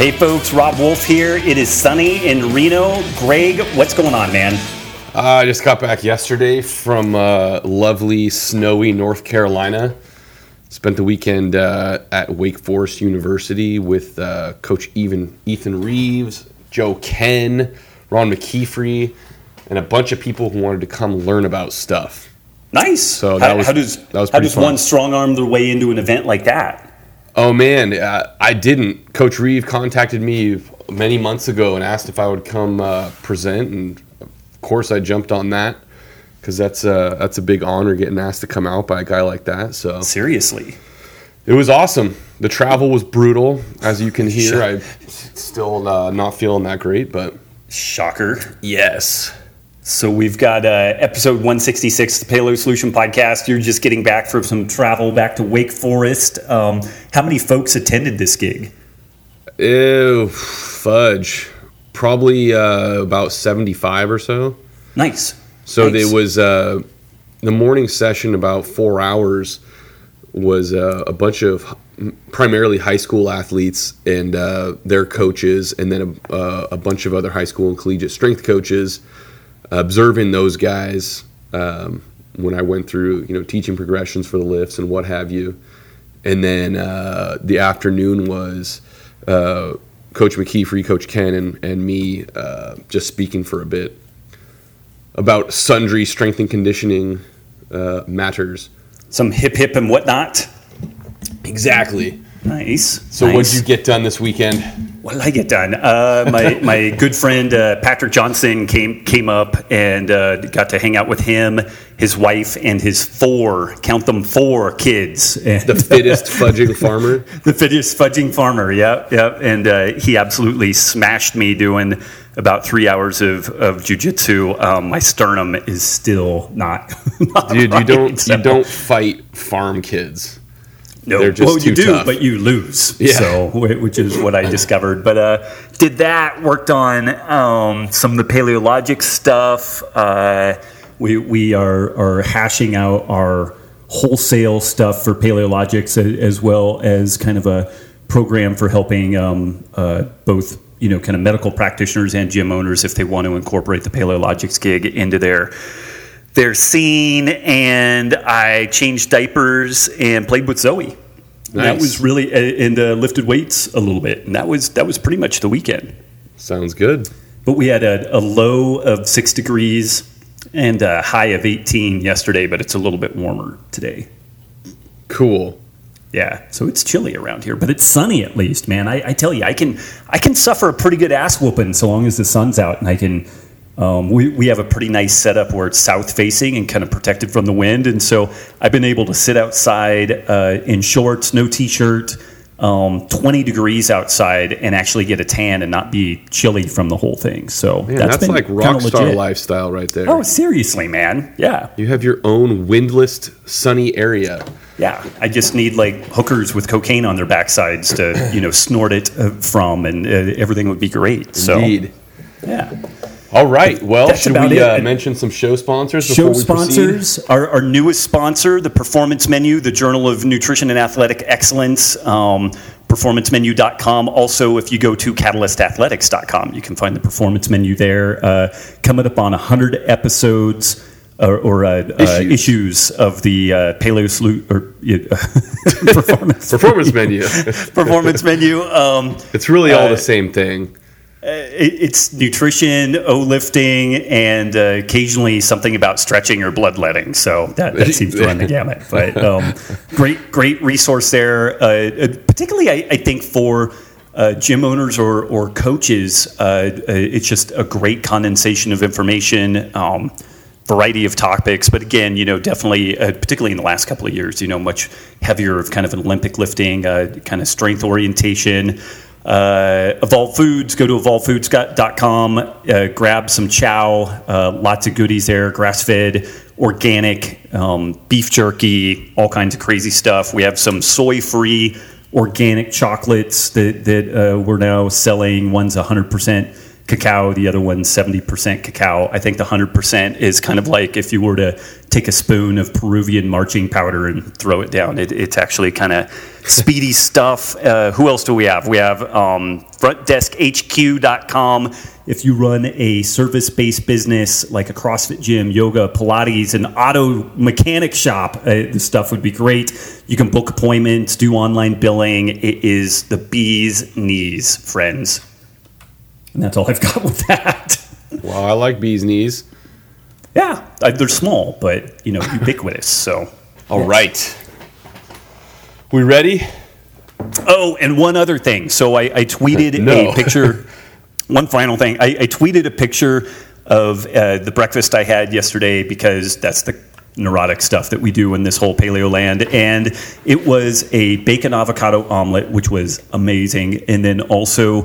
Hey folks, Rob Wolf here. It is sunny in Reno. Greg, what's going on, man? I just got back yesterday from lovely, snowy North Carolina. Spent the weekend at Wake Forest University with Coach Ethan Reeves, Joe Ken, Ron McKeefrey, and a bunch of people who wanted to come learn about stuff. Nice. So how does one strong arm their way into an event like that? Oh man, I didn't. Coach Reeves contacted me many months ago and asked if I would come present, and of course I jumped on that because that's a big honor getting asked to come out by a guy like that. So seriously, it was awesome. The travel was brutal, as you can hear. Sure. I'm still not feeling that great, but shocker. Yes. So we've got episode 166, the Paleo Solution Podcast. You're just getting back from some travel back to Wake Forest. How many folks attended this gig? Ew, fudge. Probably about 75 or so. Nice. So there was the morning session, about 4 hours, was a bunch of primarily high school athletes and their coaches, and then a bunch of other high school and collegiate strength coaches. Observing those guys when I went through, teaching progressions for the lifts and what have you. And then the afternoon was Coach McKeefrey, Coach Ken, and me just speaking for a bit about sundry strength and conditioning matters. Some hip and whatnot. Exactly. Nice. So what did you get done this weekend? What did I get done? My good friend Patrick Johnson came up and got to hang out with him, his wife, and his 4 kids. The fittest fudging farmer? The fittest fudging farmer, yeah. And he absolutely smashed me doing about 3 hours of jiu-jitsu. My sternum is still not Dude, right, you don't fight farm kids. No, they're just too you do, tough. but you lose. Yeah. So, which is what I discovered. But did that, worked on some of the Paleologic stuff. We are hashing out our wholesale stuff for Paleologics, as well as kind of a program for helping both kind of medical practitioners and gym owners if they want to incorporate the Paleologics gig into their scene. And I changed diapers and played with Zoe. Nice. That was really, and lifted weights a little bit. And that was pretty much the weekend. Sounds good. But we had a low of 6 degrees and a high of 18 yesterday, but it's a little bit warmer today. Cool. Yeah, so it's chilly around here, but it's sunny at least, man. I tell you, I can suffer a pretty good ass whooping so long as the sun's out, and I can. We have a pretty nice setup where it's south facing and kind of protected from the wind, and so I've been able to sit outside in shorts, no t-shirt, 20 degrees outside, and actually get a tan and not be chilly from the whole thing. So man, that's like rock star lifestyle right there. Oh, seriously, man. Yeah. You have your own windless, sunny area. Yeah, I just need like hookers with cocaine on their backsides to snort it from, and everything would be great. Indeed. So, yeah. All right. Well, should we mention some show sponsors before we proceed? Our newest sponsor, the Performance Menu, the Journal of Nutrition and Athletic Excellence, performancemenu.com. Also, if you go to catalystathletics.com, you can find the Performance Menu there. Coming up on 100 episodes or issues of the Paleo Performance Menu. Performance Menu. It's really all the same thing. It's nutrition, lifting, and occasionally something about stretching or bloodletting. So that seems to run the gamut. But great resource there. Particularly, I think for gym owners or coaches, it's just a great condensation of information. Variety of topics, but again, definitely, particularly in the last couple of years, much heavier of kind of an Olympic lifting, kind of strength orientation. Evolve Foods, go to evolvefoods.com, grab some chow, lots of goodies there, grass-fed, organic, beef jerky, all kinds of crazy stuff. We have some soy-free organic chocolates that we're now selling. One's 100% cacao. The other one's 70% cacao. I think the 100% is kind of like if you were to take a spoon of Peruvian marching powder and throw it down. It's actually kind of speedy stuff. Who else do we have? We have frontdeskhq.com. If you run a service-based business like a CrossFit gym, yoga, Pilates, an auto mechanic shop, this stuff would be great. You can book appointments, do online billing. It is the bee's knees, friends. And that's all I've got with that. Well, I like bee's knees. Yeah, they're small, but ubiquitous. So, all right, we ready? Oh, and one other thing. So I tweeted a picture. One final thing. I tweeted a picture of the breakfast I had yesterday because that's the neurotic stuff that we do in this whole paleo land. And it was a bacon avocado omelet, which was amazing. And then also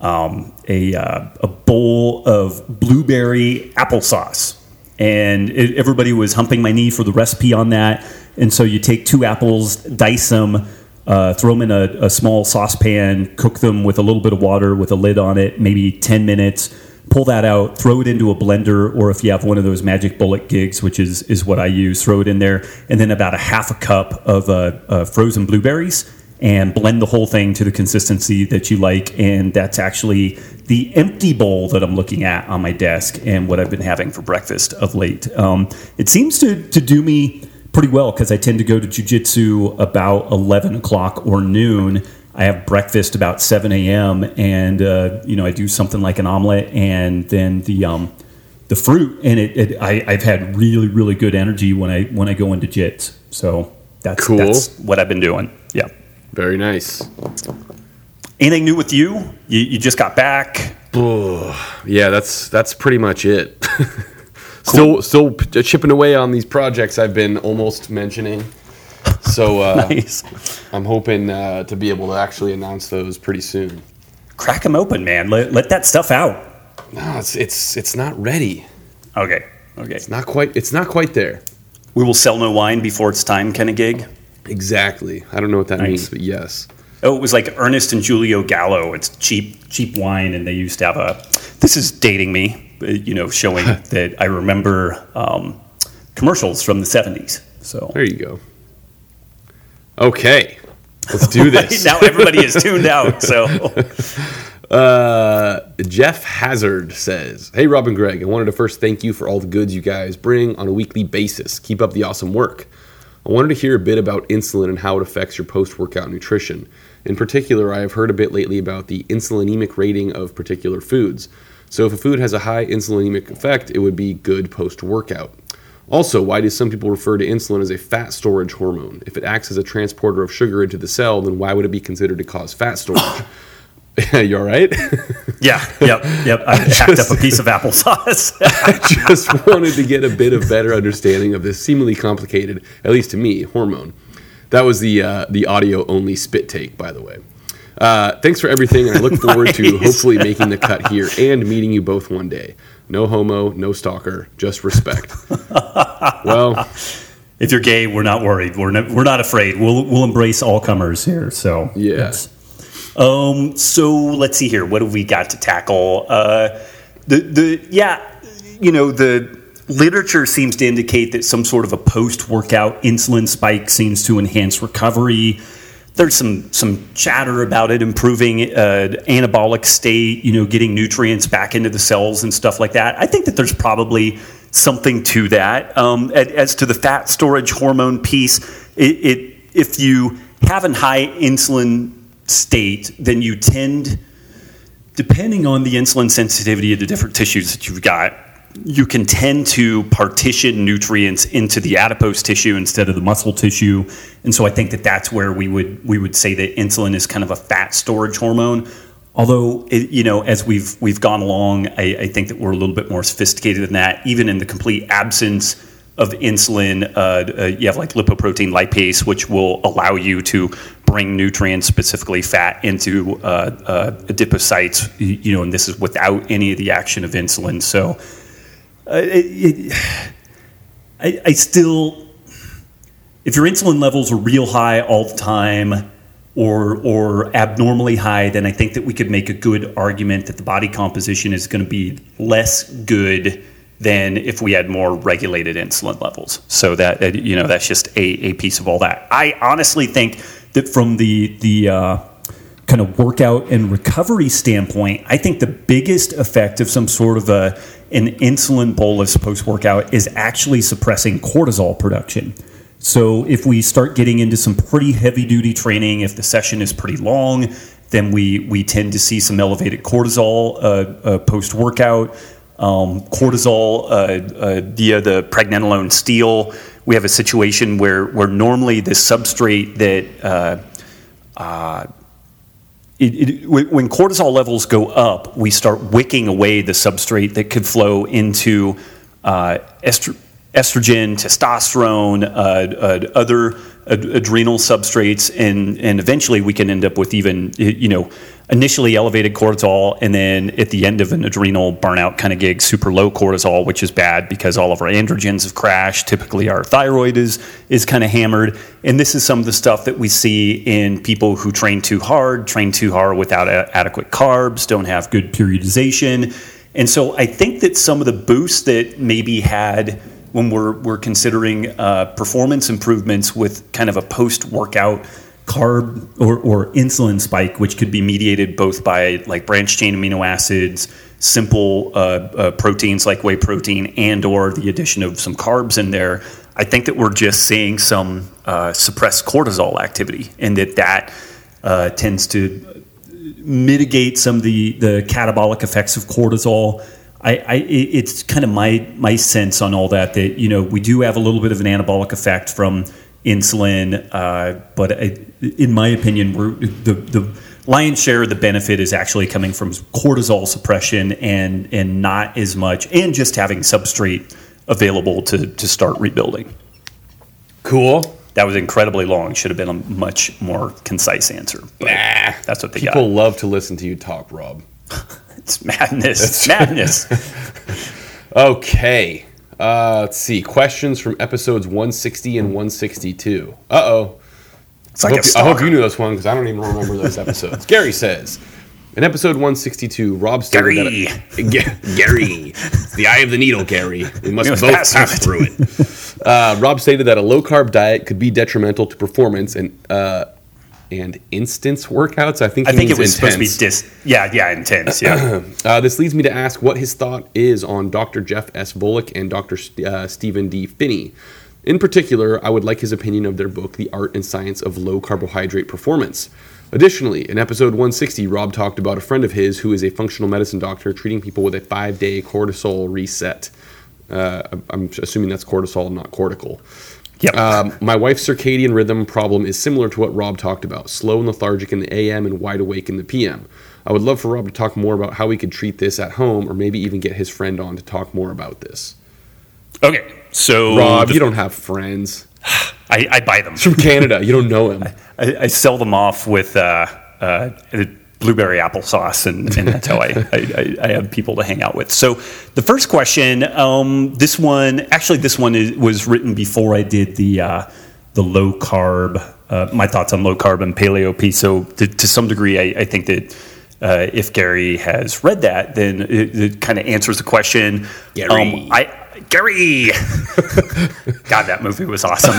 a bowl of blueberry applesauce. And everybody was humping my knee for the recipe on that. And so you take 2 apples, dice them, throw them in a small saucepan, cook them with a little bit of water with a lid on it, maybe 10 minutes, pull that out, throw it into a blender, or if you have one of those Magic Bullet gigs, which is what I use, throw it in there, and then about a half a cup of frozen blueberries, and blend the whole thing to the consistency that you like. And that's actually the empty bowl that I'm looking at on my desk and what I've been having for breakfast of late. It seems to do me pretty well because I tend to go to jiu-jitsu about 11 o'clock or noon. I have breakfast about 7 a.m. and I do something like an omelet and then the fruit, and I've had really, really good energy when I go into jits. So that's cool. That's what I've been doing. Yeah. Very nice. Anything new with you? You just got back? Yeah, that's pretty much it. Cool. Still chipping away on these projects I've been almost mentioning. So nice. I'm hoping to be able to actually announce those pretty soon. Crack them open, man. Let that stuff out. No, it's not ready. Okay. It's not quite there. We will sell no wine before it's time kind of gig. Exactly. I don't know what that means, but yes. Oh, it was like Ernest and Julio Gallo. It's cheap wine, and they used to have this is dating me, showing that I remember commercials from the 70s. So there you go. Okay, let's do this. Now everybody is tuned out. So Jeff Hazard says, "Hey, Rob and Greg, I wanted to first thank you for all the goods you guys bring on a weekly basis. Keep up the awesome work. I wanted to hear a bit about insulin and how it affects your post-workout nutrition. In particular, I have heard a bit lately about the insulinemic rating of particular foods. So if a food has a high insulinemic effect, it would be good post-workout. Also, why do some people refer to insulin as a fat storage hormone? If it acts as a transporter of sugar into the cell, then why would it be considered to cause fat storage?" You all right? Yeah. Yep. I packed up a piece of applesauce. I just wanted to get a bit of better understanding of this seemingly complicated, at least to me, hormone. That was the audio-only spit take, by the way. Thanks for everything, and I look forward to hopefully making the cut here and meeting you both one day. No homo, no stalker, just respect. Well, if you're gay, we're not worried. We're not afraid. We'll embrace all comers here. So yeah. Yes. So let's see here. What have we got to tackle? The literature seems to indicate that some sort of a post-workout insulin spike seems to enhance recovery. There's some chatter about it improving anabolic state, getting nutrients back into the cells and stuff like that. I think that there's probably something to that. As to the fat storage hormone piece, if you have a high insulin state, then you tend, depending on the insulin sensitivity of the different tissues that you've got, you can tend to partition nutrients into the adipose tissue instead of the muscle tissue. And so I think that that's where we would say that insulin is kind of a fat storage hormone. Although, as we've gone along, I think that we're a little bit more sophisticated than that. Even in the complete absence of insulin, you have like lipoprotein lipase, which will allow you to bring nutrients, specifically fat, into adipocytes, and this is without any of the action of insulin. So I still, if your insulin levels are real high all the time, or abnormally high, then I think that we could make a good argument that the body composition is going to be less good than if we had more regulated insulin levels. So that that's just a piece of all that. I honestly think that from the kind of workout and recovery standpoint, I think the biggest effect of some sort of an insulin bolus post-workout is actually suppressing cortisol production. So if we start getting into some pretty heavy-duty training, if the session is pretty long, then we tend to see some elevated cortisol post-workout. Cortisol via the pregnenolone steal. We have a situation where normally the substrate that when cortisol levels go up, we start wicking away the substrate that could flow into estrogen, testosterone, other adrenal substrates, and eventually we can end up with even initially elevated cortisol, and then at the end of an adrenal burnout kind of gig, super low cortisol, which is bad because all of our androgens have crashed. Typically our thyroid is kind of hammered, and this is some of the stuff that we see in people who train too hard without adequate carbs, don't have good periodization. And so I think that some of the boosts that maybe had when we're considering performance improvements with kind of a post-workout carb or insulin spike, which could be mediated both by like branched chain amino acids, simple proteins like whey protein, and or the addition of some carbs in there. I think that we're just seeing some suppressed cortisol activity, and that tends to mitigate some of the catabolic effects of cortisol. It's kind of my sense on all that we do have a little bit of an anabolic effect from insulin, but in my opinion, the lion's share of the benefit is actually coming from cortisol suppression and not as much, and just having substrate available to start rebuilding. Cool. That was incredibly long. Should have been a much more concise answer. That's what they got. People love to listen to you talk, Rob. It's madness. Madness. Okay. Let's see. Questions from episodes 160 and 162. Uh-oh. I hope you knew this one because I don't even remember those episodes. Gary says, in episode 162, Rob stated Gary. It's the eye of the needle, Gary. We must both pass through it. Rob stated that a low-carb diet could be detrimental to performance and instance workouts. I think it was intense. Supposed to be intense. Yeah. This leads me to ask what his thought is on Dr. Jeff S. Volek and Dr. Stephen D. Phinney. In particular, I would like his opinion of their book, The Art and Science of Low Carbohydrate Performance. Additionally, in episode 160, Rob talked about a friend of his who is a functional medicine doctor treating people with a 5-day cortisol reset. I'm assuming that's cortisol, not cortical. Yep. My wife's circadian rhythm problem is similar to what Rob talked about, slow and lethargic in the AM and wide awake in the PM. I would love for Rob to talk more about how we could treat this at home, or maybe even get his friend on to talk more about this. Okay, so... Rob, you don't have friends. I buy them. He's from Canada. You don't know him. I sell them off with blueberry applesauce, and that's how I have people to hang out with. So the first question, this one was written before I did the low carb, my thoughts on low carb and paleo piece. So to some degree, I think that if Gary has read that, then it kind of answers the question. Gary! God, that movie was awesome.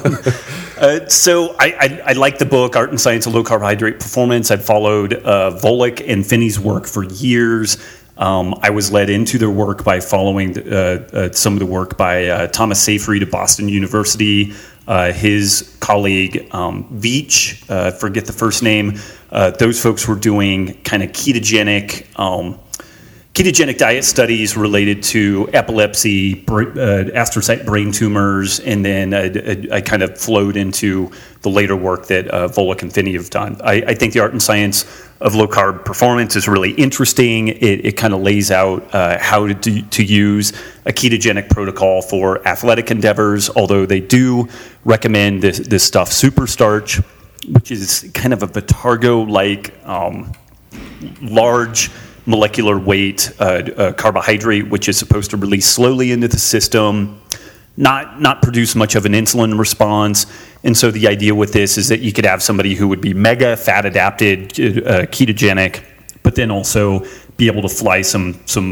So I like the book, Art and Science of Low Carbohydrate Performance. I've followed Volek and Phinney's work for years. I was led into their work by following some of the work by Thomas Seyfried at Boston University, his colleague Veach, forget the first name. Those folks were doing kind of ketogenic diet studies related to epilepsy, astrocyte brain tumors, and then I kind of flowed into the later work that Volek and Phinney have done. I think the Art and Science of Low Carb Performance is really interesting. It kind of lays out how to use a ketogenic protocol for athletic endeavors, although they do recommend this stuff, Super Starch, which is kind of a Vitargo-like large molecular weight carbohydrate, which is supposed to release slowly into the system. not produce much of an insulin response. And so the idea with this is that you could have somebody who would be mega fat adapted, ketogenic, but then also be able to fly some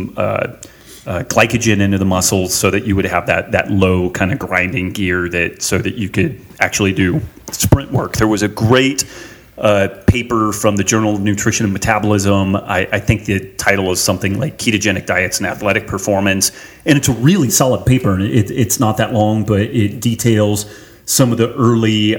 glycogen into the muscles so that you would have that low kind of grinding gear so that you could actually do sprint work. There was a great paper from the Journal of Nutrition and Metabolism. I think the title is something like Ketogenic Diets and Athletic Performance. And it's a really solid paper. It's not that long, but it details some of the early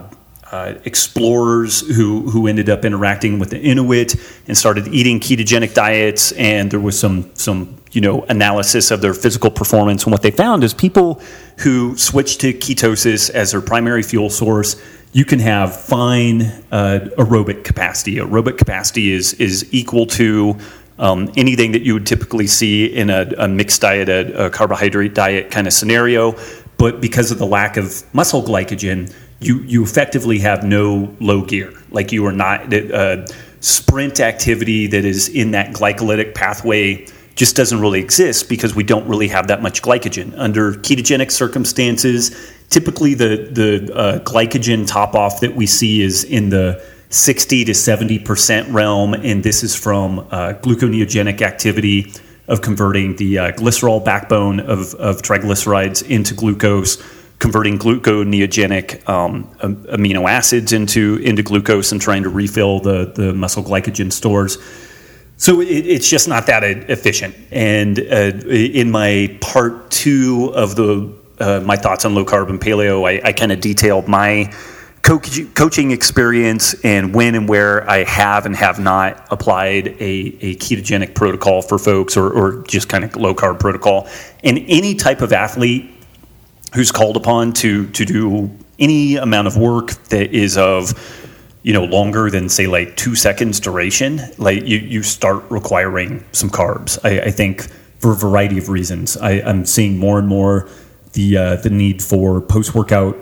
explorers who ended up interacting with the Inuit and started eating ketogenic diets. And there was some analysis of their physical performance. And what they found is people who switched to ketosis as their primary fuel source, you can have fine aerobic capacity. Aerobic capacity is equal to anything that you would typically see in a mixed diet, a carbohydrate diet kind of scenario. But because of the lack of muscle glycogen, you effectively have no low gear. Like you are not sprint activity that is in that glycolytic pathway just doesn't really exist because we don't really have that much glycogen. Under ketogenic circumstances, typically the glycogen top-off that we see is in the 60 to 70% realm, and this is from gluconeogenic activity of converting the glycerol backbone of triglycerides into glucose, converting gluconeogenic amino acids into glucose and trying to refill the muscle glycogen stores. So it's just not that efficient. And in my part 2 of my thoughts on low carb and paleo, I kind of detailed my coaching experience and when and where I have and have not applied a ketogenic protocol for folks or just kind of low carb protocol. And any type of athlete who's called upon to do any amount of work that is of longer than say like 2 seconds duration, like you start requiring some carbs. I think for a variety of reasons. I'm seeing more and more the need for post-workout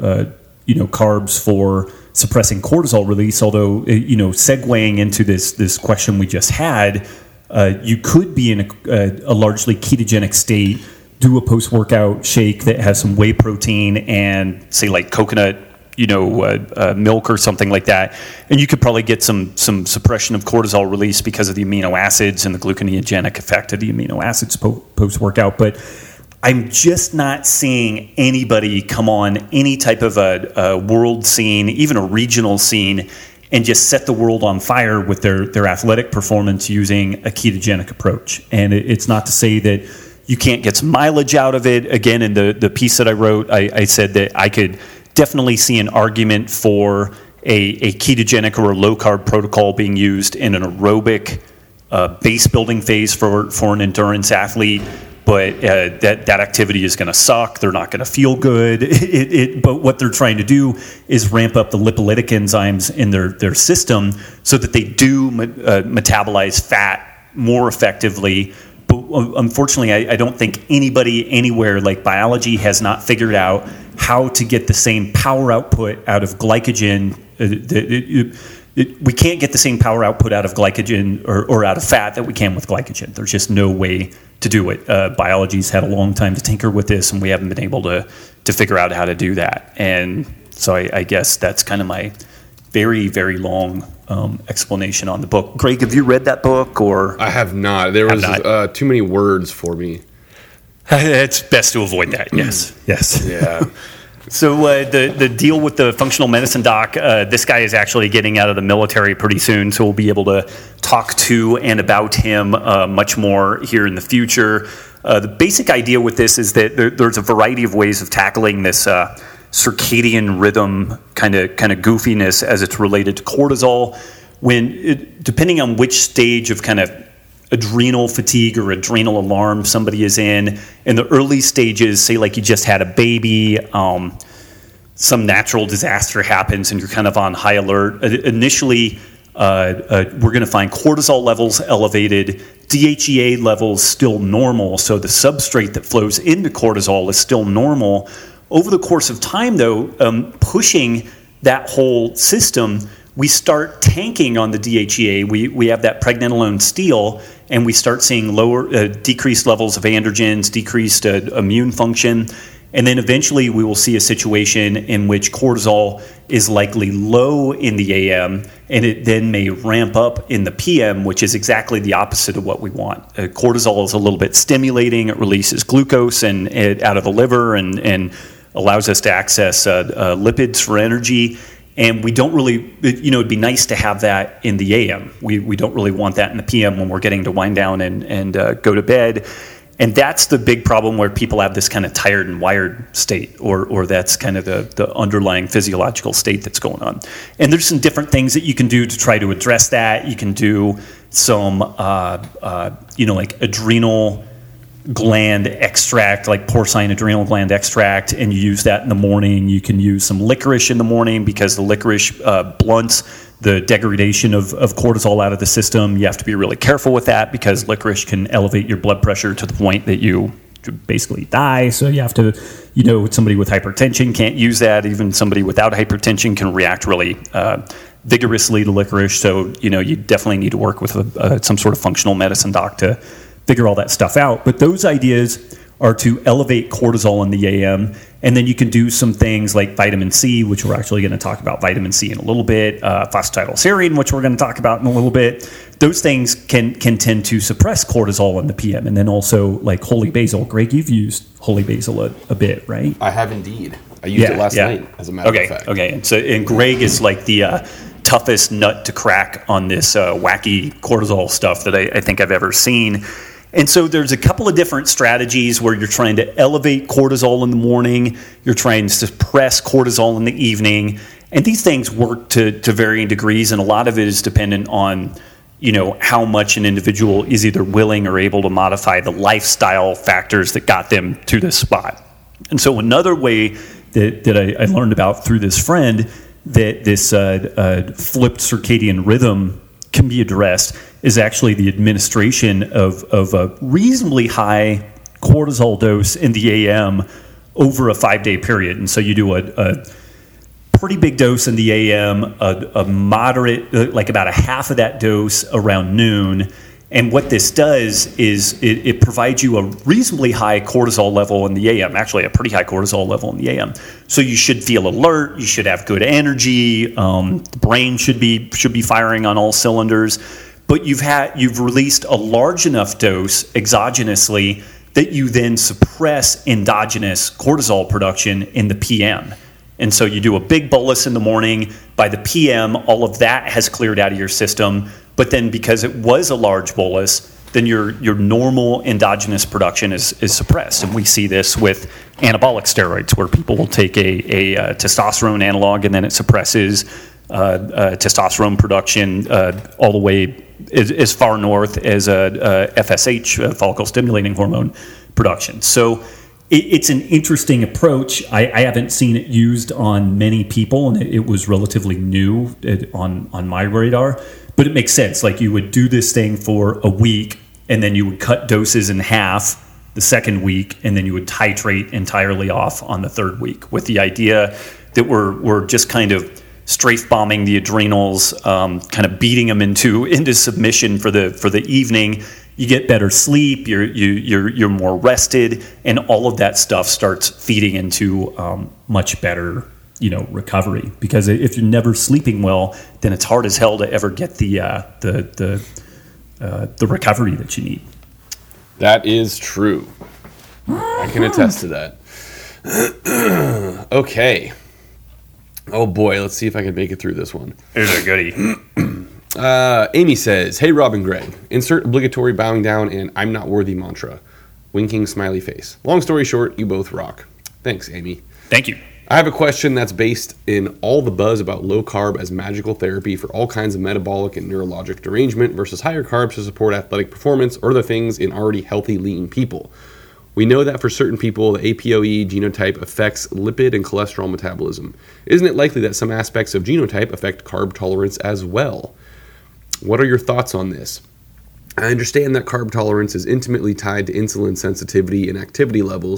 carbs for suppressing cortisol release. Although segueing into this question we just had, you could be in a largely ketogenic state, do a post-workout shake that has some whey protein and say like coconut milk or something like that, and you could probably get some suppression of cortisol release because of the amino acids and the gluconeogenic effect of the amino acids post-workout. But I'm just not seeing anybody come on any type of a world scene, even a regional scene, and just set the world on fire with their athletic performance using a ketogenic approach. And it's not to say that you can't get some mileage out of it. Again, in the piece that I wrote, I said that I could definitely see an argument for a ketogenic or a low-carb protocol being used in an aerobic base building phase for an endurance athlete, but that activity is going to suck. They're not going to feel good. But what they're trying to do is ramp up the lipolytic enzymes in their system so that they do metabolize fat more effectively. But unfortunately, I don't think anybody anywhere, like biology has not figured out how to get the same power output out of glycogen. We can't get the same power output out of glycogen or out of fat that we can with glycogen. There's just no way to do it. Biology's had a long time to tinker with this, and we haven't been able to figure out how to do that. And so I guess that's kind of my very, very long explanation on the book. Greg, have you read that book? Or I have not. There was too many words for me. It's best to avoid that. Yes. Yeah. So the deal with the functional medicine doc, this guy is actually getting out of the military pretty soon, so we'll be able to talk to and about him much more here in the future. The basic idea with this is that there's a variety of ways of tackling this circadian rhythm kind of goofiness as it's related to cortisol. Depending on which stage of kind of adrenal fatigue or adrenal alarm somebody is in the early stages, say like you just had a baby, some natural disaster happens and you're kind of on high alert. Initially, we're going to find cortisol levels elevated, DHEA levels still normal, so the substrate that flows into cortisol is still normal. Over the course of time, though, pushing that whole system, we start tanking on the DHEA. We have that pregnenolone steal, and we start seeing decreased levels of androgens, decreased immune function. And then eventually we will see a situation in which cortisol is likely low in the AM, and it then may ramp up in the PM, which is exactly the opposite of what we want. Cortisol is a little bit stimulating. It releases glucose out of the liver and allows us to access lipids for energy. And we don't really, it'd be nice to have that in the AM. We don't really want that in the PM when we're getting to wind down and go to bed. And that's the big problem where people have this kind of tired and wired state, or that's kind of the underlying physiological state that's going on. And there's some different things that you can do to try to address that. You can do some, like adrenal gland extract, like porcine adrenal gland extract, and you use that in the morning. You can use some licorice in the morning because the licorice blunts the degradation of cortisol out of the system. You have to be really careful with that because licorice can elevate your blood pressure to the point that you basically die. So you have to, somebody with hypertension can't use that. Even somebody without hypertension can react really vigorously to licorice. So, you definitely need to work with some sort of functional medicine doc to figure all that stuff out. But those ideas are to elevate cortisol in the AM. And then you can do some things like vitamin C, which we're actually going to talk about vitamin C in a little bit, phosphatidylserine, which we're going to talk about in a little bit. Those things can tend to suppress cortisol in the PM. And then also like holy basil. Greg, you've used holy basil a bit, right? I have indeed. I used it last night, as a matter of fact. Okay. And Greg is like the toughest nut to crack on this wacky cortisol stuff that I think I've ever seen. And so there's a couple of different strategies where you're trying to elevate cortisol in the morning, you're trying to suppress cortisol in the evening, and these things work to varying degrees, and a lot of it is dependent on, how much an individual is either willing or able to modify the lifestyle factors that got them to this spot. And so another way that I learned about through this friend that this flipped circadian rhythm can be addressed is actually the administration of a reasonably high cortisol dose in the AM over a 5-day period. And so you do a pretty big dose in the AM, a moderate, like about a half of that dose around noon. And what this does is it provides you a reasonably high cortisol level in the AM, actually a pretty high cortisol level in the AM. So you should feel alert, you should have good energy, the brain should be firing on all cylinders. But you've released a large enough dose exogenously that you then suppress endogenous cortisol production in the PM. And so you do a big bolus in the morning. By the PM, all of that has cleared out of your system. But then because it was a large bolus, then your normal endogenous production is suppressed. And we see this with anabolic steroids, where people will take a testosterone analog and then it suppresses testosterone production all the way as far north as FSH, follicle stimulating hormone production. So it's an interesting approach. I haven't seen it used on many people, and it was relatively new on my radar. But it makes sense. Like you would do this thing for a week, and then you would cut doses in half the second week, and then you would titrate entirely off on the third week, with the idea that we're just kind of strafe bombing the adrenals, kind of beating them into submission for the evening. You get better sleep, you're more rested, and all of that stuff starts feeding into much better recovery. Because if you're never sleeping well, then it's hard as hell to ever get the recovery that you need. That is true. I can attest to that. Okay. Oh boy, let's see if I can make it through this one. Here's a goodie. Amy says, "Hey Rob and Greg, insert obligatory bowing down and I'm not worthy mantra. Winking smiley face. Long story short, you both rock." Thanks, Amy. Thank you. I have a question that's based in all the buzz about low carb as magical therapy for all kinds of metabolic and neurologic derangement versus higher carbs to support athletic performance or other things in already healthy, lean people. We know that for certain people, the APOE genotype affects lipid and cholesterol metabolism. Isn't it likely that some aspects of genotype affect carb tolerance as well? What are your thoughts on this? I understand that carb tolerance is intimately tied to insulin sensitivity and activity levels,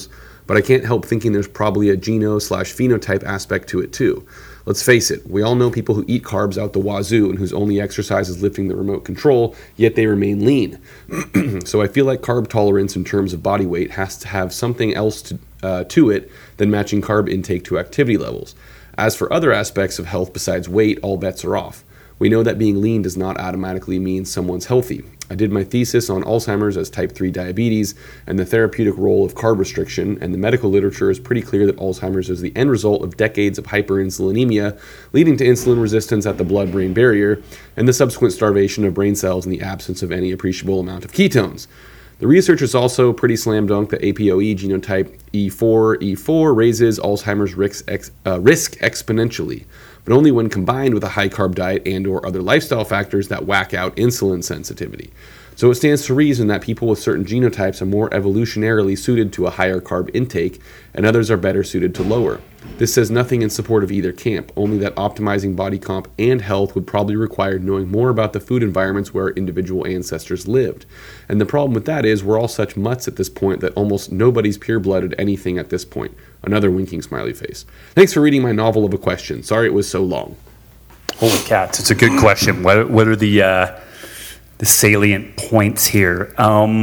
but I can't help thinking there's probably a geno/phenotype aspect to it too. Let's face it, we all know people who eat carbs out the wazoo and whose only exercise is lifting the remote control, yet they remain lean. So I feel like carb tolerance in terms of body weight has to have something else to it than matching carb intake to activity levels. As for other aspects of health besides weight, all bets are off. We know that being lean does not automatically mean someone's healthy. I did my thesis on Alzheimer's as type 3 diabetes and the therapeutic role of carb restriction, and the medical literature is pretty clear that Alzheimer's is the end result of decades of hyperinsulinemia, leading to insulin resistance at the blood-brain barrier, and the subsequent starvation of brain cells in the absence of any appreciable amount of ketones. The research is also pretty slam dunk that APOE genotype E4 raises Alzheimer's risk exponentially, but only when combined with a high-carb diet and or other lifestyle factors that whack out insulin sensitivity. So it stands to reason that people with certain genotypes are more evolutionarily suited to a higher carb intake, and others are better suited to lower. This says nothing in support of either camp, only that optimizing body comp and health would probably require knowing more about the food environments where individual ancestors lived. And the problem with that is we're all such mutts at this point that almost nobody's pure-blooded anything at this point. Another winking smiley face. Thanks for reading my novel of a question. Sorry it was so long. Holy cats, it's a good question. What are the salient points here?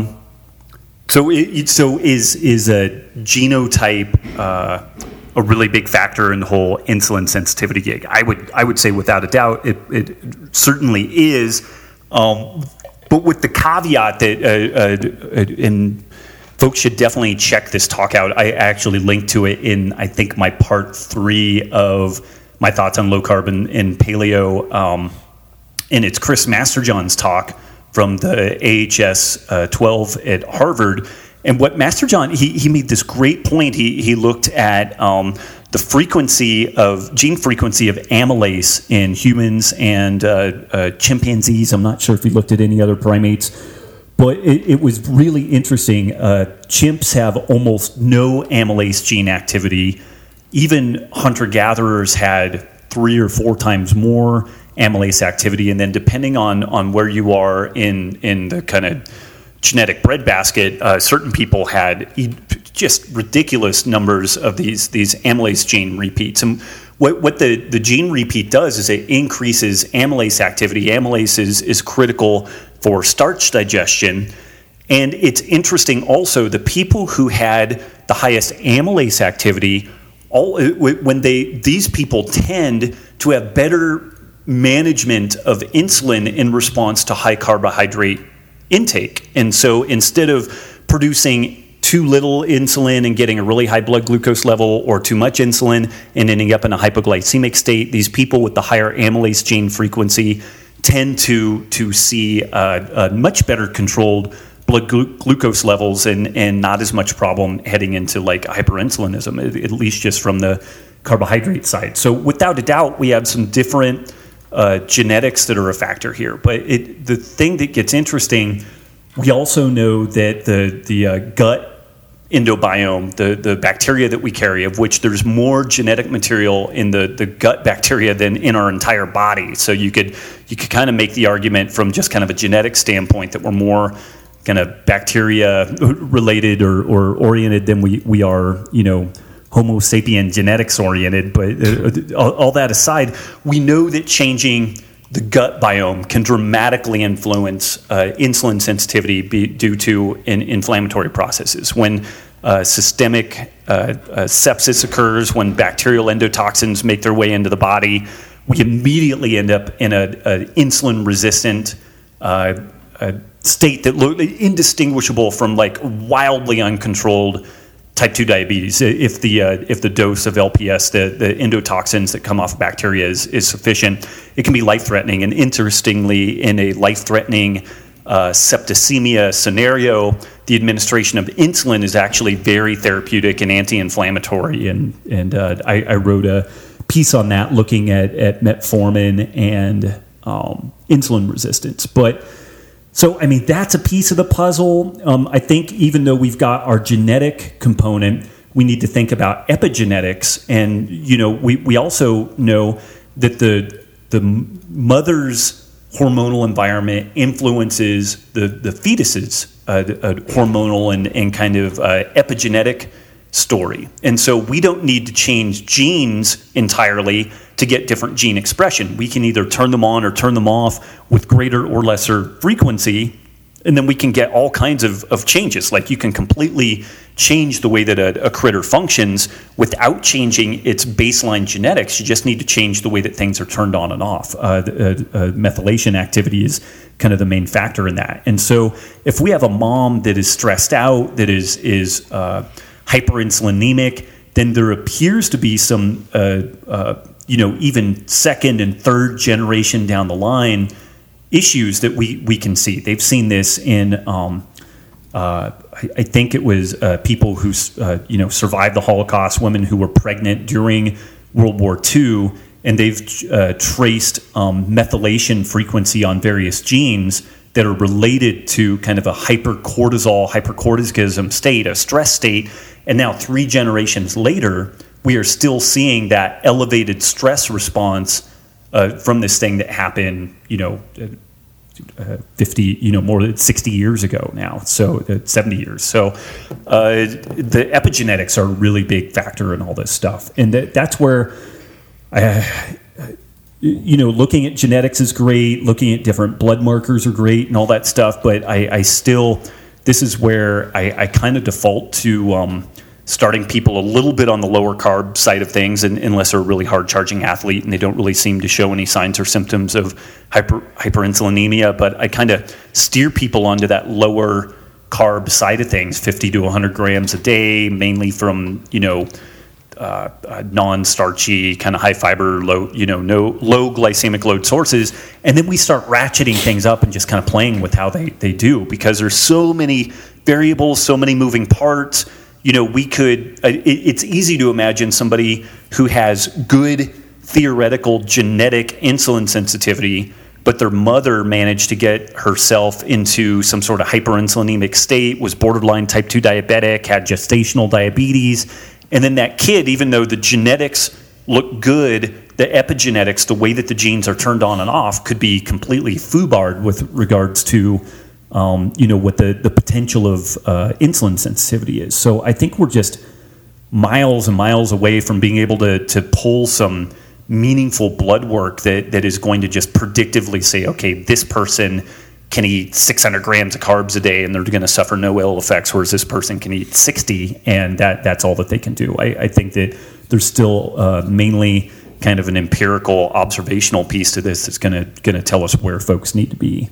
So is a genotype a really big factor in the whole insulin sensitivity gig? I would say without a doubt it certainly is, but with the caveat that and folks should definitely check this talk out. I actually linked to it in, I think, my part 3 of my thoughts on low carb and paleo, and it's Chris Masterjohn's talk from the AHS 12 at Harvard. And what Masterjohn, he made this great point. He looked at the frequency of gene frequency of amylase in humans and chimpanzees. I'm not sure if he looked at any other primates, but it was really interesting. Chimps have almost no amylase gene activity. Even hunter-gatherers had 3 or 4 times more amylase activity. And then depending on where you are in the kind of genetic breadbasket, certain people had just ridiculous numbers of these amylase gene repeats. And what the gene repeat does is it increases amylase activity. Amylase is critical for starch digestion. And it's interesting also, the people who had the highest amylase activity, these people tend to have better management of insulin in response to high carbohydrate intake. And so instead of producing too little insulin and getting a really high blood glucose level, or too much insulin and ending up in a hypoglycemic state, these people with the higher amylase gene frequency tend to see a much better controlled blood glucose levels and not as much problem heading into like hyperinsulinism, at least just from the carbohydrate side. So without a doubt, we have some different genetics that are a factor here. But the thing that gets interesting, we also know that the gut endobiome, the bacteria that we carry, of which there's more genetic material in the gut bacteria than in our entire body. So you could kind of make the argument from just kind of a genetic standpoint that we're more kind of bacteria related or oriented than we are, Homo sapien genetics oriented. But all that aside, we know that changing the gut biome can dramatically influence insulin sensitivity due to inflammatory processes. When systemic sepsis occurs, when bacterial endotoxins make their way into the body, we immediately end up in an insulin-resistant state that looks indistinguishable from like wildly uncontrolled type 2 diabetes. If the dose of LPS, the endotoxins that come off of bacteria is sufficient, it can be life-threatening. And interestingly, in a life-threatening septicemia scenario, the administration of insulin is actually very therapeutic and anti-inflammatory. And I wrote a piece on that looking at metformin and insulin resistance. But so, I mean, that's a piece of the puzzle. I think even though we've got our genetic component, we need to think about epigenetics. And, we also know that the mother's hormonal environment influences the fetus's hormonal and kind of epigenetic story. And so we don't need to change genes entirely to get different gene expression. We can either turn them on or turn them off with greater or lesser frequency, and then we can get all kinds of changes. Like you can completely change the way that a critter functions without changing its baseline genetics. You just need to change the way that things are turned on and off. Methylation activity is kind of the main factor in that. And so if we have a mom that is stressed out, that is hyperinsulinemic, then there appears to be some, even second and third generation down the line issues that we can see. They've seen this in, I think it was people who, survived the Holocaust, women who were pregnant during World War II, and they've traced methylation frequency on various genes that are related to kind of a hypercorticism state, a stress state. And now 3 generations later, we are still seeing that elevated stress response from this thing that happened, 50, more than 60 years ago now, so 70 years. So the epigenetics are a really big factor in all this stuff. And that's where, looking at genetics is great, looking at different blood markers are great and all that stuff, but this is where I kind of default to starting people a little bit on the lower carb side of things, and unless they're a really hard charging athlete and they don't really seem to show any signs or symptoms of hyperinsulinemia. But I kind of steer people onto that lower carb side of things, 50 to 100 grams a day, mainly from, non-starchy, kind of high fiber, low glycemic load sources. And then we start ratcheting things up and just kind of playing with how they do, because there's so many variables, so many moving parts. It's easy to imagine somebody who has good theoretical genetic insulin sensitivity, but their mother managed to get herself into some sort of hyperinsulinemic state, was borderline type 2 diabetic, had gestational diabetes. And then that kid, even though the genetics look good, the epigenetics, the way that the genes are turned on and off, could be completely foobarred with regards to what the potential of insulin sensitivity is. So I think we're just miles and miles away from being able to pull some meaningful blood work that is going to just predictively say, okay, this person can eat 600 grams of carbs a day and they're going to suffer no ill effects, whereas this person can eat 60 and that's all that they can do. I think that there's still mainly kind of an empirical observational piece to this that's going to tell us where folks need to be.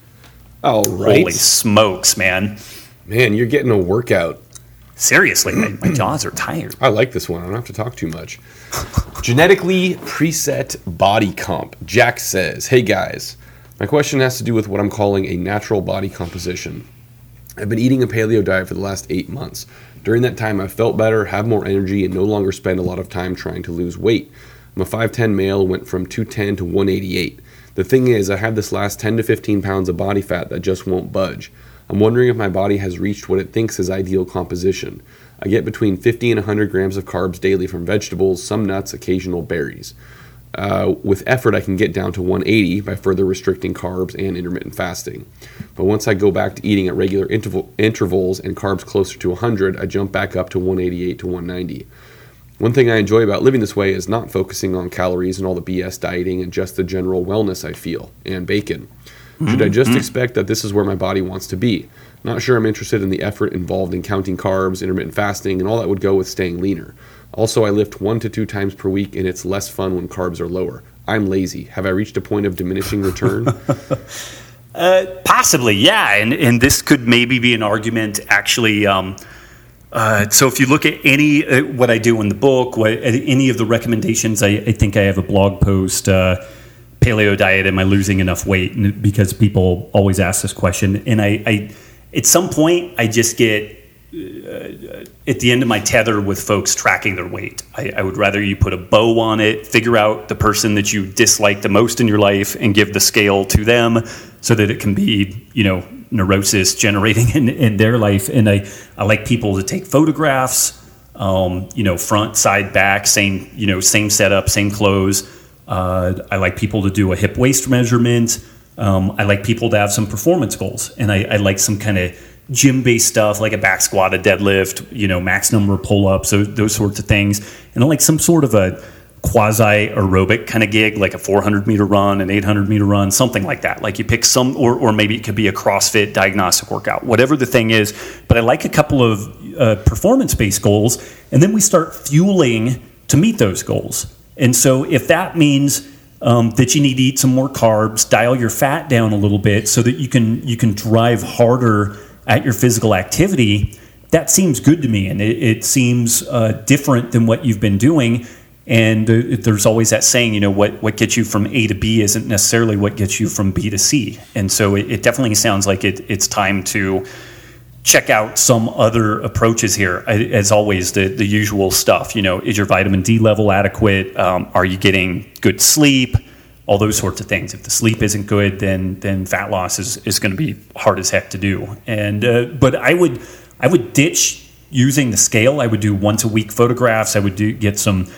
All right. Holy smokes, man. Man, you're getting a workout. Seriously, my jaws are tired. I like this one. I don't have to talk too much. Genetically preset body comp. Jack says, hey guys, my question has to do with what I'm calling a natural body composition. I've been eating a paleo diet for the last 8 months. During that time, I've felt better, have more energy, and no longer spend a lot of time trying to lose weight. I'm a 5'10 male, went from 210 to 188. The thing is, I have this last 10 to 15 pounds of body fat that just won't budge. I'm wondering if my body has reached what it thinks is ideal composition. I get between 50 and 100 grams of carbs daily from vegetables, some nuts, occasional berries. With effort, I can get down to 180 by further restricting carbs and intermittent fasting. But once I go back to eating at regular intervals and carbs closer to 100, I jump back up to 188 to 190. One thing I enjoy about living this way is not focusing on calories and all the BS dieting and just the general wellness I feel, and bacon. Should I just expect that this is where my body wants to be? Not sure I'm interested in the effort involved in counting carbs, intermittent fasting, and all that would go with staying leaner. Also, I lift 1 to 2 times per week, and it's less fun when carbs are lower. I'm lazy. Have I reached a point of diminishing return? Possibly, yeah. And this could maybe be an argument, actually. So if you look at any what I do in the book, any of the recommendations, I think I have a blog post, paleo diet, am I losing enough weight? Because people always ask this question. And I at some point, I just get at the end of my tether with folks tracking their weight. I would rather you put a bow on it, figure out the person that you dislike the most in your life and give the scale to them so that it can be, neurosis generating in their life. And I like people to take photographs, front, side, back, same setup, same clothes. I like people to do a hip waist measurement. I like people to have some performance goals, and I like some kind of gym-based stuff like a back squat, a deadlift, max number of pull-ups, those sorts of things, and then like some sort of a quasi-aerobic kind of gig, like a 400-meter run, an 800-meter run, something like that. Like you pick some, or maybe it could be a CrossFit diagnostic workout, whatever the thing is. But I like a couple of performance-based goals, and then we start fueling to meet those goals. And so if that means that you need to eat some more carbs, dial your fat down a little bit so that you can drive harder at your physical activity, that seems good to me, and it seems different than what you've been doing. And there's always that saying, what gets you from A to B isn't necessarily what gets you from B to C. And so it definitely sounds like it's time to check out some other approaches here. As always, the usual stuff, is your vitamin D level adequate? Are you getting good sleep? All those sorts of things. If the sleep isn't good, then fat loss is going to be hard as heck to do. And but I would ditch using the scale. I would do once a week photographs. I would get some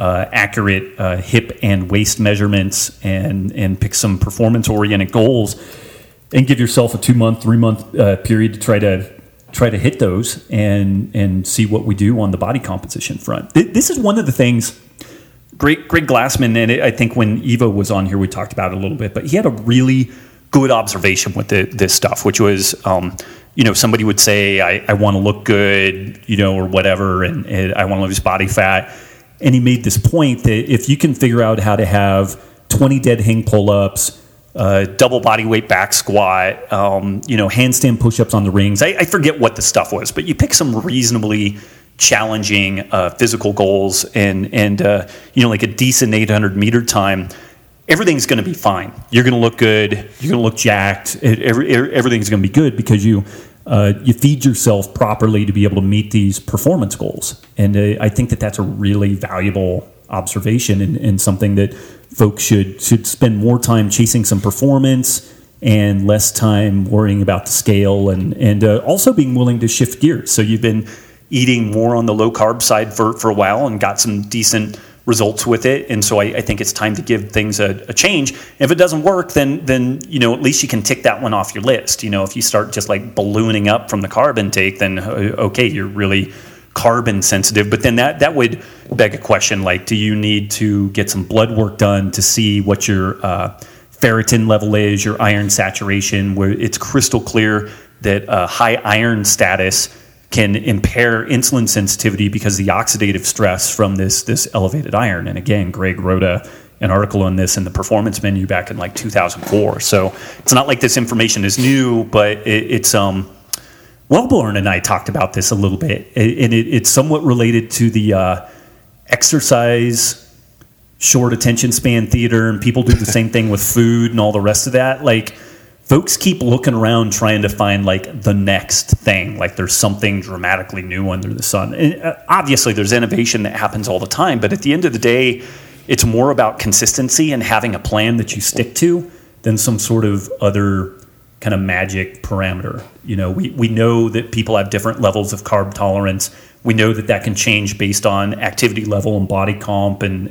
accurate hip and waist measurements and pick some performance-oriented goals and give yourself a 2-month, 3-month period to try to hit those and see what we do on the body composition front. This is one of the things. Greg Glassman, and I think when Eva was on here, we talked about it a little bit, but he had a really good observation with this stuff, which was, somebody would say, I want to look good, or whatever, and I want to lose body fat. And he made this point that if you can figure out how to have 20 dead hang pull-ups, double body weight back squat, handstand push-ups on the rings. I forget what the stuff was, but you pick some reasonably challenging physical goals and like a decent 800-meter time, everything's going to be fine. You're going to look good. You're going to look jacked. Everything's going to be good because you feed yourself properly to be able to meet these performance goals. And I think that's a really valuable observation and something that folks should spend more time chasing some performance and less time worrying about the scale and also being willing to shift gears. So you've been eating more on the low carb side for a while and got some decent results with it. And so I think it's time to give things a change. If it doesn't work, then at least you can tick that one off your list. If you start just like ballooning up from the carb intake, then okay, you're really carbon sensitive. But then that would beg a question like, do you need to get some blood work done to see what your ferritin level is, your iron saturation, where it's crystal clear that high iron status can impair insulin sensitivity because of the oxidative stress from this elevated iron. And again, Greg wrote an article on this in the Performance Menu back in like 2004. So it's not like this information is new, but it's Wellborn and I talked about this a little bit, and it's somewhat related to the exercise short attention span theater, and people do the same thing with food and all the rest of that. Like, folks keep looking around trying to find like the next thing, like there's something dramatically new under the sun. And obviously there's innovation that happens all the time, but at the end of the day, it's more about consistency and having a plan that you stick to than some sort of other kind of magic parameter. We know that people have different levels of carb tolerance. We know that can change based on activity level and body comp, and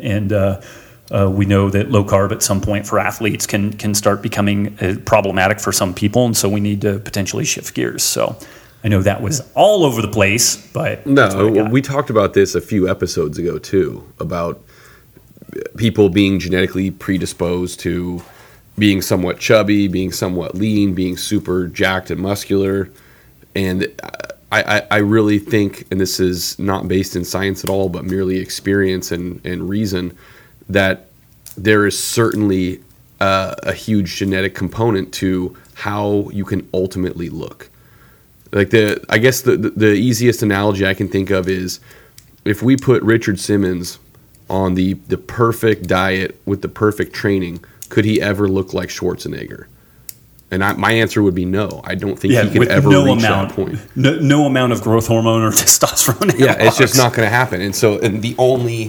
we know that low carb at some point for athletes can start becoming problematic for some people, and so we need to potentially shift gears. So I know that was all over the place, but no, we talked about this a few episodes ago too, about people being genetically predisposed to being somewhat chubby, being somewhat lean, being super jacked and muscular. And I really think, and this is not based in science at all, but merely experience and reason, that there is certainly a huge genetic component to how you can ultimately look. Like I guess the easiest analogy I can think of is if we put Richard Simmons on the perfect diet with the perfect training, could he ever look like Schwarzenegger? And my answer would be no. I don't think he could ever reach that point. No amount of growth hormone or testosterone. Yeah, it's just not going to happen. And so, the only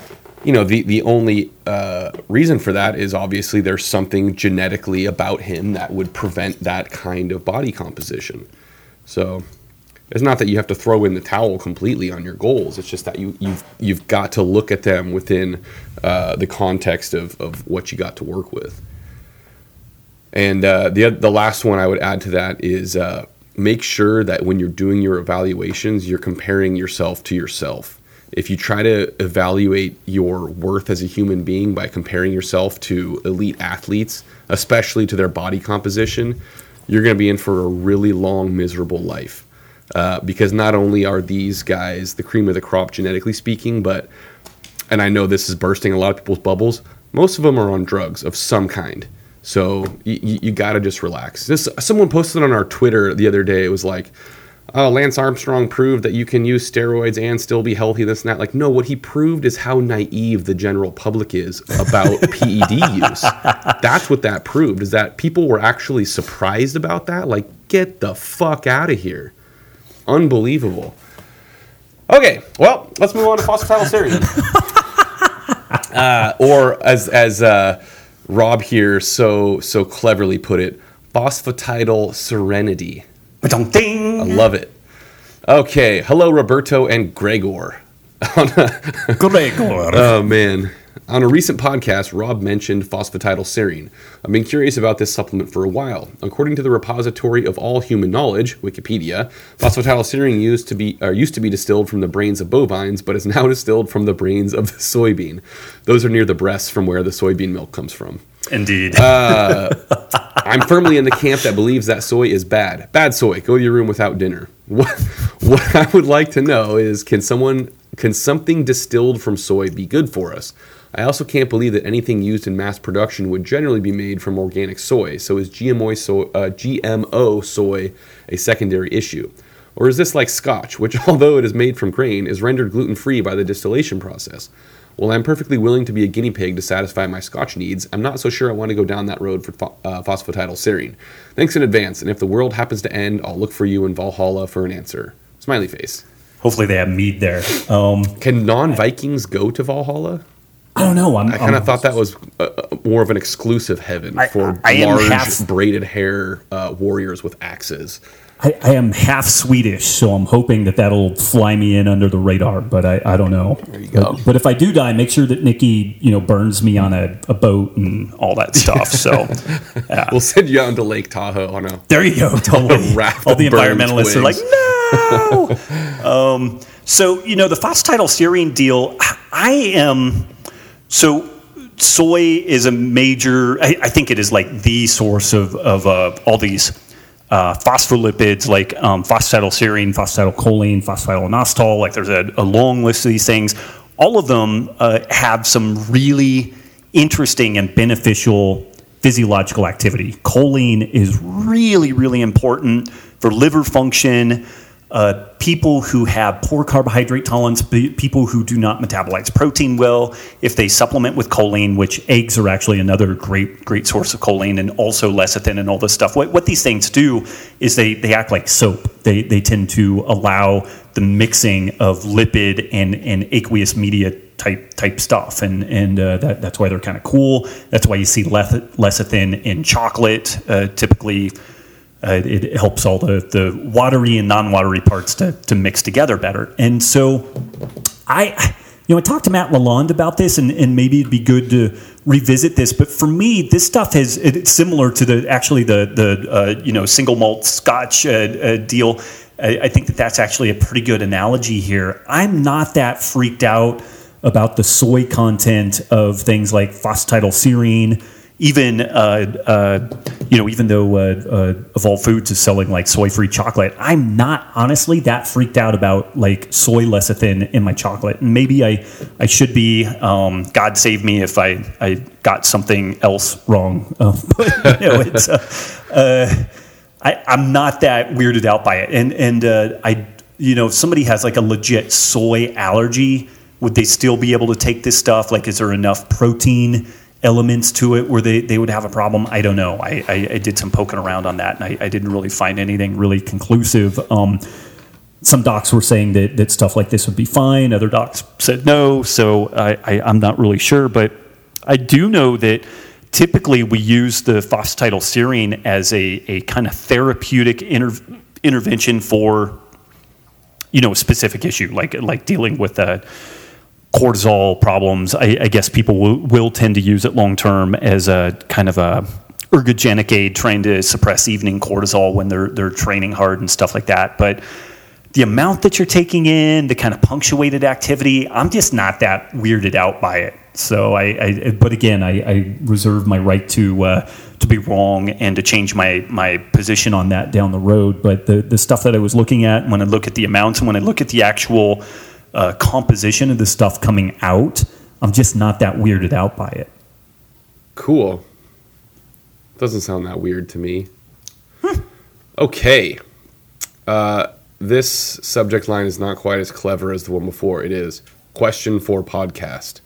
reason for that is obviously there's something genetically about him that would prevent that kind of body composition. So it's not that you have to throw in the towel completely on your goals. It's just that you've got to look at them within the context of what you got to work with. And the last one I would add to that is make sure that when you're doing your evaluations, you're comparing yourself to yourself. If you try to evaluate your worth as a human being by comparing yourself to elite athletes, especially to their body composition, you're going to be in for a really long, miserable life. Because not only are these guys the cream of the crop, genetically speaking, but, and I know this is bursting a lot of people's bubbles, most of them are on drugs of some kind. So you got to just relax. Someone posted on our Twitter the other day, it was like, oh, Lance Armstrong proved that you can use steroids and still be healthy, this and that. Like, no, what he proved is how naive the general public is about PED use. That's what that proved, is that people were actually surprised about that. Like, get the fuck out of here. Unbelievable. Okay, well, let's move on to phosphatidylserine. Or as Rob here so cleverly put it, phosphatidyl serenity. Ding. I love it. Okay, hello Roberto and Gregor. Gregor. Oh man. On a recent podcast, Rob mentioned phosphatidylserine. I've been curious about this supplement for a while. According to the repository of all human knowledge, Wikipedia, phosphatidylserine used to be distilled from the brains of bovines, but is now distilled from the brains of the soybean. Those are near the breasts from where the soybean milk comes from. Indeed. I'm firmly in the camp that believes that soy is bad. Bad soy. Go to your room without dinner. What I would like to know is, can something distilled from soy be good for us? I also can't believe that anything used in mass production would generally be made from organic soy. So is GMO soy a secondary issue? Or is this like scotch, which although it is made from grain, is rendered gluten-free by the distillation process? While I'm perfectly willing to be a guinea pig to satisfy my scotch needs, I'm not so sure I want to go down that road for phosphatidylserine. Thanks in advance, and if the world happens to end, I'll look for you in Valhalla for an answer. Smiley face. Hopefully they have mead there. Can non-Vikings go to Valhalla? I don't know. I kind of thought that was more of an exclusive heaven for large braided hair warriors with axes. I am half Swedish, so I'm hoping that-that'll fly me in under the radar, but I don't know. There you go. But if I do die, make sure that Nikki, burns me on a boat and all that stuff. So yeah. We'll send you out into Lake Tahoe on a there you go. Totally. raft all of the burned environmentalists twigs. are like, no. So the phosphatidylserine deal, So soy is a major, I think it is like the source of all these phospholipids like phosphatidylserine, phosphatidylcholine, phosphatidylnostal. Like there's a long list of these things. All of them have some really interesting and beneficial physiological activity. Choline is really, really important for liver function. People who have poor carbohydrate tolerance, people who do not metabolize protein well, if they supplement with choline, which eggs are actually another great source of choline, and also lecithin and all this stuff. What these things do is they act like soap. They tend to allow the mixing of lipid and aqueous media type stuff, and that's why they're kind of cool. That's why you see lecithin in chocolate typically. It helps all the watery and non-watery parts to mix together better. And so I talked to Matt Lalonde about this, and maybe it'd be good to revisit this. But for me, this stuff it's similar to the single malt Scotch deal. I think that's actually a pretty good analogy here. I'm not that freaked out about the soy content of things like phosphatidylserine. Even though Evolve Foods is selling like soy-free chocolate, I'm not honestly that freaked out about like soy lecithin in my chocolate. And maybe I should be. God save me if I got something else wrong. But it's I'm not that weirded out by it. And if somebody has like a legit soy allergy, would they still be able to take this stuff? Like, is there enough protein elements to it where they would have a problem? I don't know. I did some poking around on that, and I didn't really find anything really conclusive. Some docs were saying that stuff like this would be fine. Other docs said no, so I'm not really sure. But I do know that typically we use the phosphatidylserine as a kind of therapeutic intervention for a specific issue, like dealing with cortisol problems. I guess people will tend to use it long term as a kind of a ergogenic aid trying to suppress evening cortisol when they're training hard and stuff like that. But the amount that you're taking in, the kind of punctuated activity, I'm just not that weirded out by it. So but again, I reserve my right to be wrong and to change my position on that down the road. But the stuff that I was looking at, when I look at the amounts and when I look at the actual composition of the stuff coming out, I'm just not that weirded out by it. Cool. Doesn't sound that weird to me. Okay. This subject line is not quite as clever as the one before. It is question for podcast.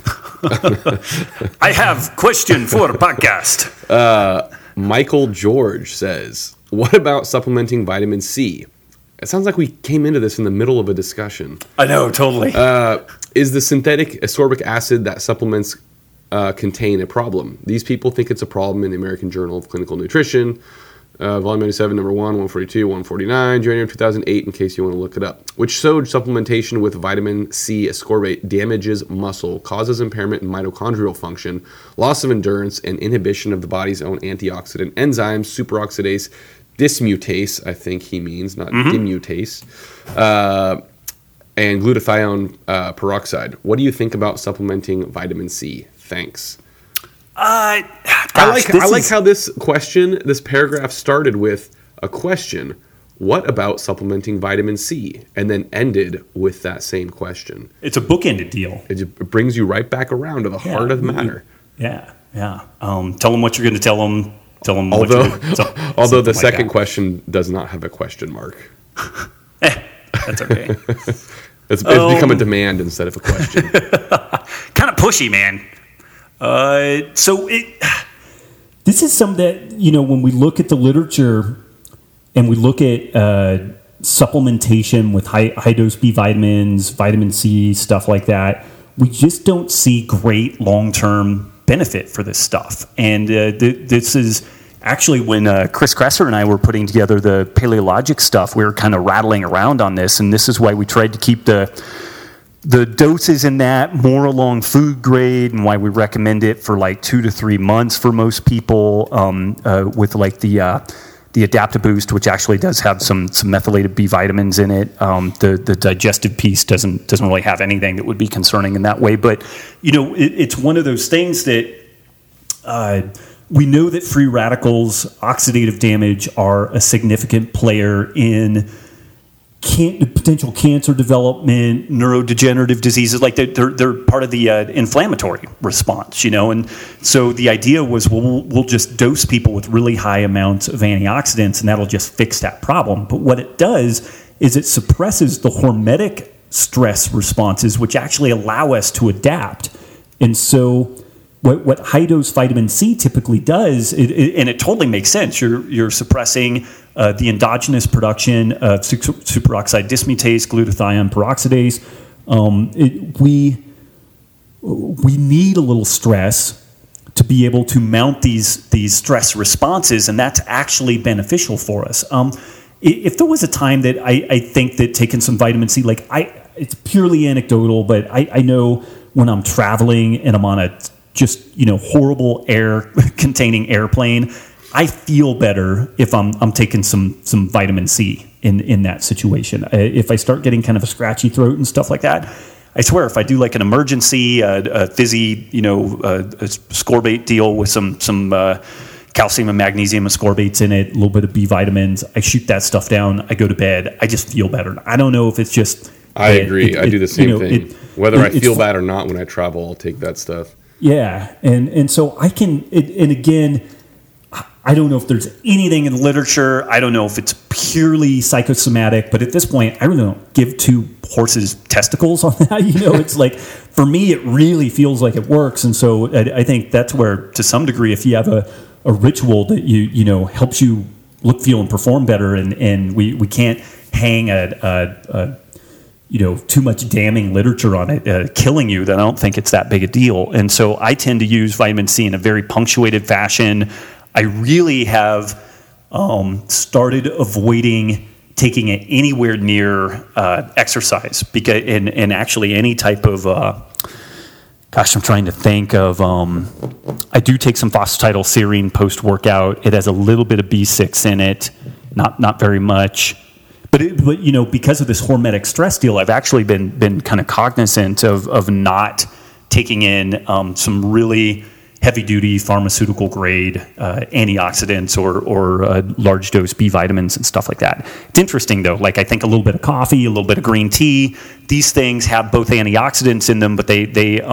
I have question for podcast. Michael George says, what about supplementing vitamin C? It sounds like we came into this in the middle of a discussion. I know, totally. Is the synthetic ascorbic acid that supplements contain a problem? These people think it's a problem in the American Journal of Clinical Nutrition. Volume 97, number 1, 142, 149, January 2008, in case you want to look it up, which showed supplementation with vitamin C ascorbate damages muscle, causes impairment in mitochondrial function, loss of endurance, and inhibition of the body's own antioxidant enzymes, superoxidase dismutase, I think he means, not dimutase, and glutathione peroxide. What do you think about supplementing vitamin C? Thanks. I like how this paragraph started with a question. What about supplementing vitamin C? And then ended with that same question. It's a bookended deal. It brings you right back around to the heart of the matter. Yeah. Tell them what you're going to tell them. Although the second question does not have a question mark. That's okay. It's become a demand instead of a question. Kind of pushy, man. This is something that, when we look at the literature and we look at supplementation with high dose B vitamins, vitamin C, stuff like that, we just don't see great long-term benefit for this stuff. And this is actually when Chris Kresser and I were putting together the Paleologic stuff, we were kind of rattling around on this, and this is why we tried to keep the doses in that more along food grade, and why we recommend it for like 2 to 3 months for most people, with like the Adaptaboost, which actually does have some methylated B vitamins in it. The digestive piece doesn't really have anything that would be concerning in that way. But it's one of those things that we know that free radicals, oxidative damage, are a significant player in potential cancer development, neurodegenerative diseases. Like they're part of the inflammatory response, and so the idea was we'll just dose people with really high amounts of antioxidants, and that'll just fix that problem. But what it does is it suppresses the hormetic stress responses, which actually allow us to adapt. And so what high dose vitamin C typically does, and it totally makes sense, you're suppressing the endogenous production of superoxide dismutase, glutathione peroxidase. We need a little stress to be able to mount these stress responses, and that's actually beneficial for us. If there was a time that I think that taking some vitamin C, it's purely anecdotal, but I know when I'm traveling and I'm on a just horrible air-containing airplane, I feel better if I'm taking some vitamin C in that situation. If I start getting kind of a scratchy throat and stuff like that, I swear if I do like an emergency, a fizzy, ascorbate deal with some calcium and magnesium ascorbates in it, a little bit of B vitamins, I shoot that stuff down, I go to bed, I just feel better. I don't know if it's just... I agree. I do the same thing. Whether I feel bad or not when I travel, I'll take that stuff. Yeah, and so I can, and again, I don't know if there's anything in the literature. I don't know if it's purely psychosomatic, but at this point, I really don't give two horses' testicles on that. It's like, for me, it really feels like it works. And so I think that's where, to some degree, if you have a ritual that helps you look, feel, and perform better, and we can't hang too much damning literature on it killing you, then I don't think it's that big a deal. And so I tend to use vitamin C in a very punctuated fashion. I really have started avoiding taking it anywhere near exercise, because and actually any type of Gosh, I'm trying to think of. I do take some phosphatidylserine post workout. It has a little bit of B6 in it, not very much. But you know, because of this hormetic stress deal, I've actually been kind of cognizant of not taking in some really heavy duty pharmaceutical grade antioxidants or large dose B vitamins and stuff like that. It's interesting though. Like I think a little bit of coffee, a little bit of green tea. These things have both antioxidants in them, but they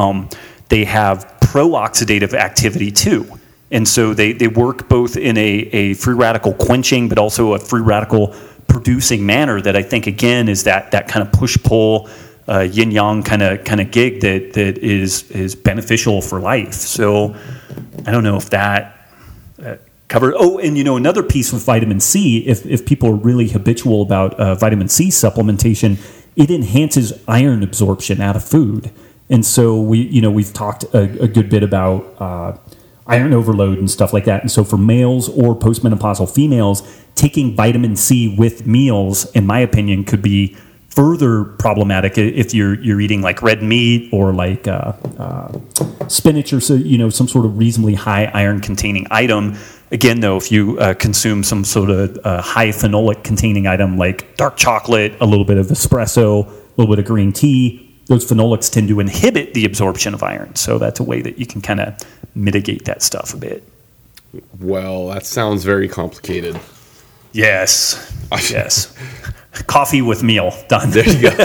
have pro-oxidative activity too. And so they work both in a free radical quenching, but also a free radical producing manner that I think again is that kind of push-pull yin yang kind of gig that is beneficial for life. So I don't know if that covered. Oh, and you know, another piece with vitamin C, if people are really habitual about vitamin C supplementation, it enhances iron absorption out of food. And so we've talked a good bit about iron overload and stuff like that. And so for males or postmenopausal females, taking vitamin C with meals, in my opinion, could be further problematic if you're eating like red meat or like spinach or some sort of reasonably high iron containing item. Again, though, if you consume some sort of high phenolic containing item like dark chocolate, a little bit of espresso, a little bit of green tea, those phenolics tend to inhibit the absorption of iron. So that's a way that you can kind of mitigate that stuff a bit. Well, that sounds very complicated. Yes. Yes. Coffee with meal. Done. There you go.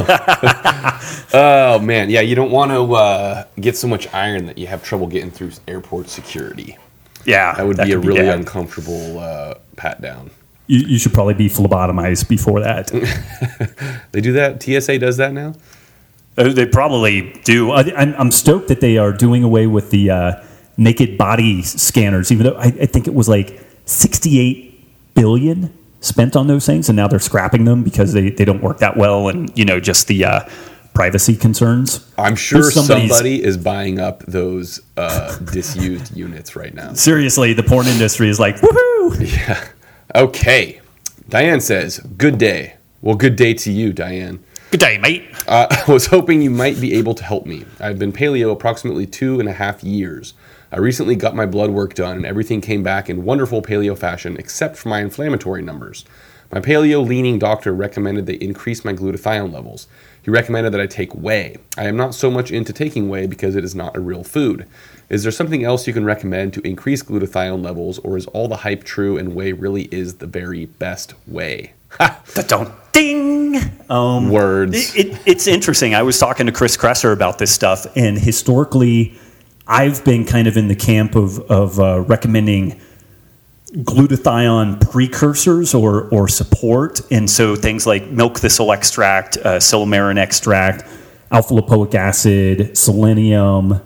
Oh, man. Yeah, you don't want to get so much iron that you have trouble getting through airport security. Yeah. That would be a really uncomfortable pat down. You should probably be phlebotomized before that. They do that? TSA does that now? They probably do. I'm stoked that they are doing away with the naked body scanners, even though I think it was like 68 billion spent on those things, and now they're scrapping them because they don't work that well, and just the privacy concerns. I'm sure somebody is buying up those disused units right now. Seriously, the porn industry is like, woohoo! Yeah. Okay. Diane says, good day. Well, good day to you, Diane. Good day, mate. I was hoping you might be able to help me. I've been paleo approximately 2.5 years. I recently got my blood work done and everything came back in wonderful paleo fashion except for my inflammatory numbers. My paleo-leaning doctor recommended they increase my glutathione levels. He recommended that I take whey. I am not so much into taking whey because it is not a real food. Is there something else you can recommend to increase glutathione levels, or is all the hype true and whey really is the very best way? Ha! Don't ding! Words. It's interesting. I was talking to Chris Kresser about this stuff, and historically, I've been kind of in the camp of recommending glutathione precursors or support, and so things like milk thistle extract, silymarin extract, alpha-lipoic acid, selenium,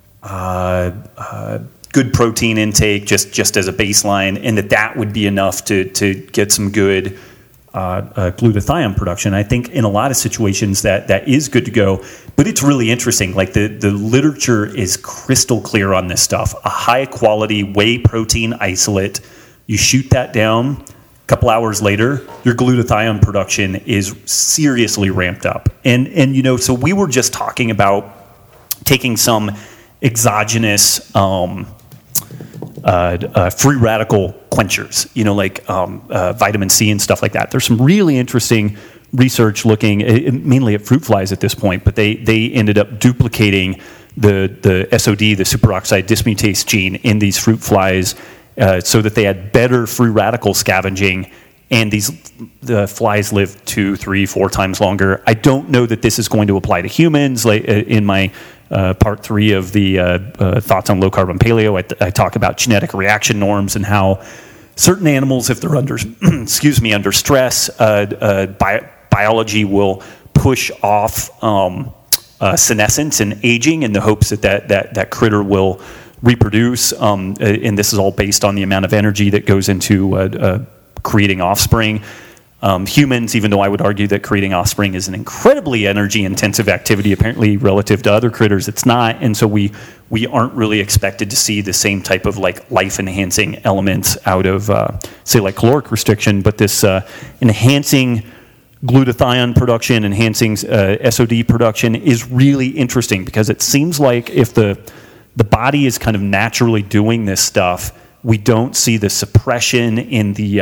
good protein intake just as a baseline, and that would be enough to get some good glutathione production. I think in a lot of situations that is good to go, but it's really interesting. Like the literature is crystal clear on this stuff. A high quality whey protein isolate, you shoot that down, a couple hours later, your glutathione production is seriously ramped up. And so we were just talking about taking some exogenous free radical quenchers, like vitamin C and stuff like that. There's some really interesting research looking mainly at fruit flies at this point, but they ended up duplicating the SOD, the superoxide dismutase gene, in these fruit flies so that they had better free radical scavenging, and the flies live 2, 3, 4 times longer. I don't know that this is going to apply to humans. Like in my part 3 of the thoughts on low carb and paleo, I talk about genetic reaction norms and how certain animals, if they're under under stress, biology will push off senescence and aging in the hopes that critter will reproduce. And this is all based on the amount of energy that goes into creating offspring. Humans, even though I would argue that creating offspring is an incredibly energy-intensive activity, apparently relative to other critters, it's not. And so we aren't really expected to see the same type of like life-enhancing elements out of, say, like caloric restriction. But this enhancing glutathione production, enhancing SOD production is really interesting, because it seems like if the body is kind of naturally doing this stuff, we don't see the suppression in the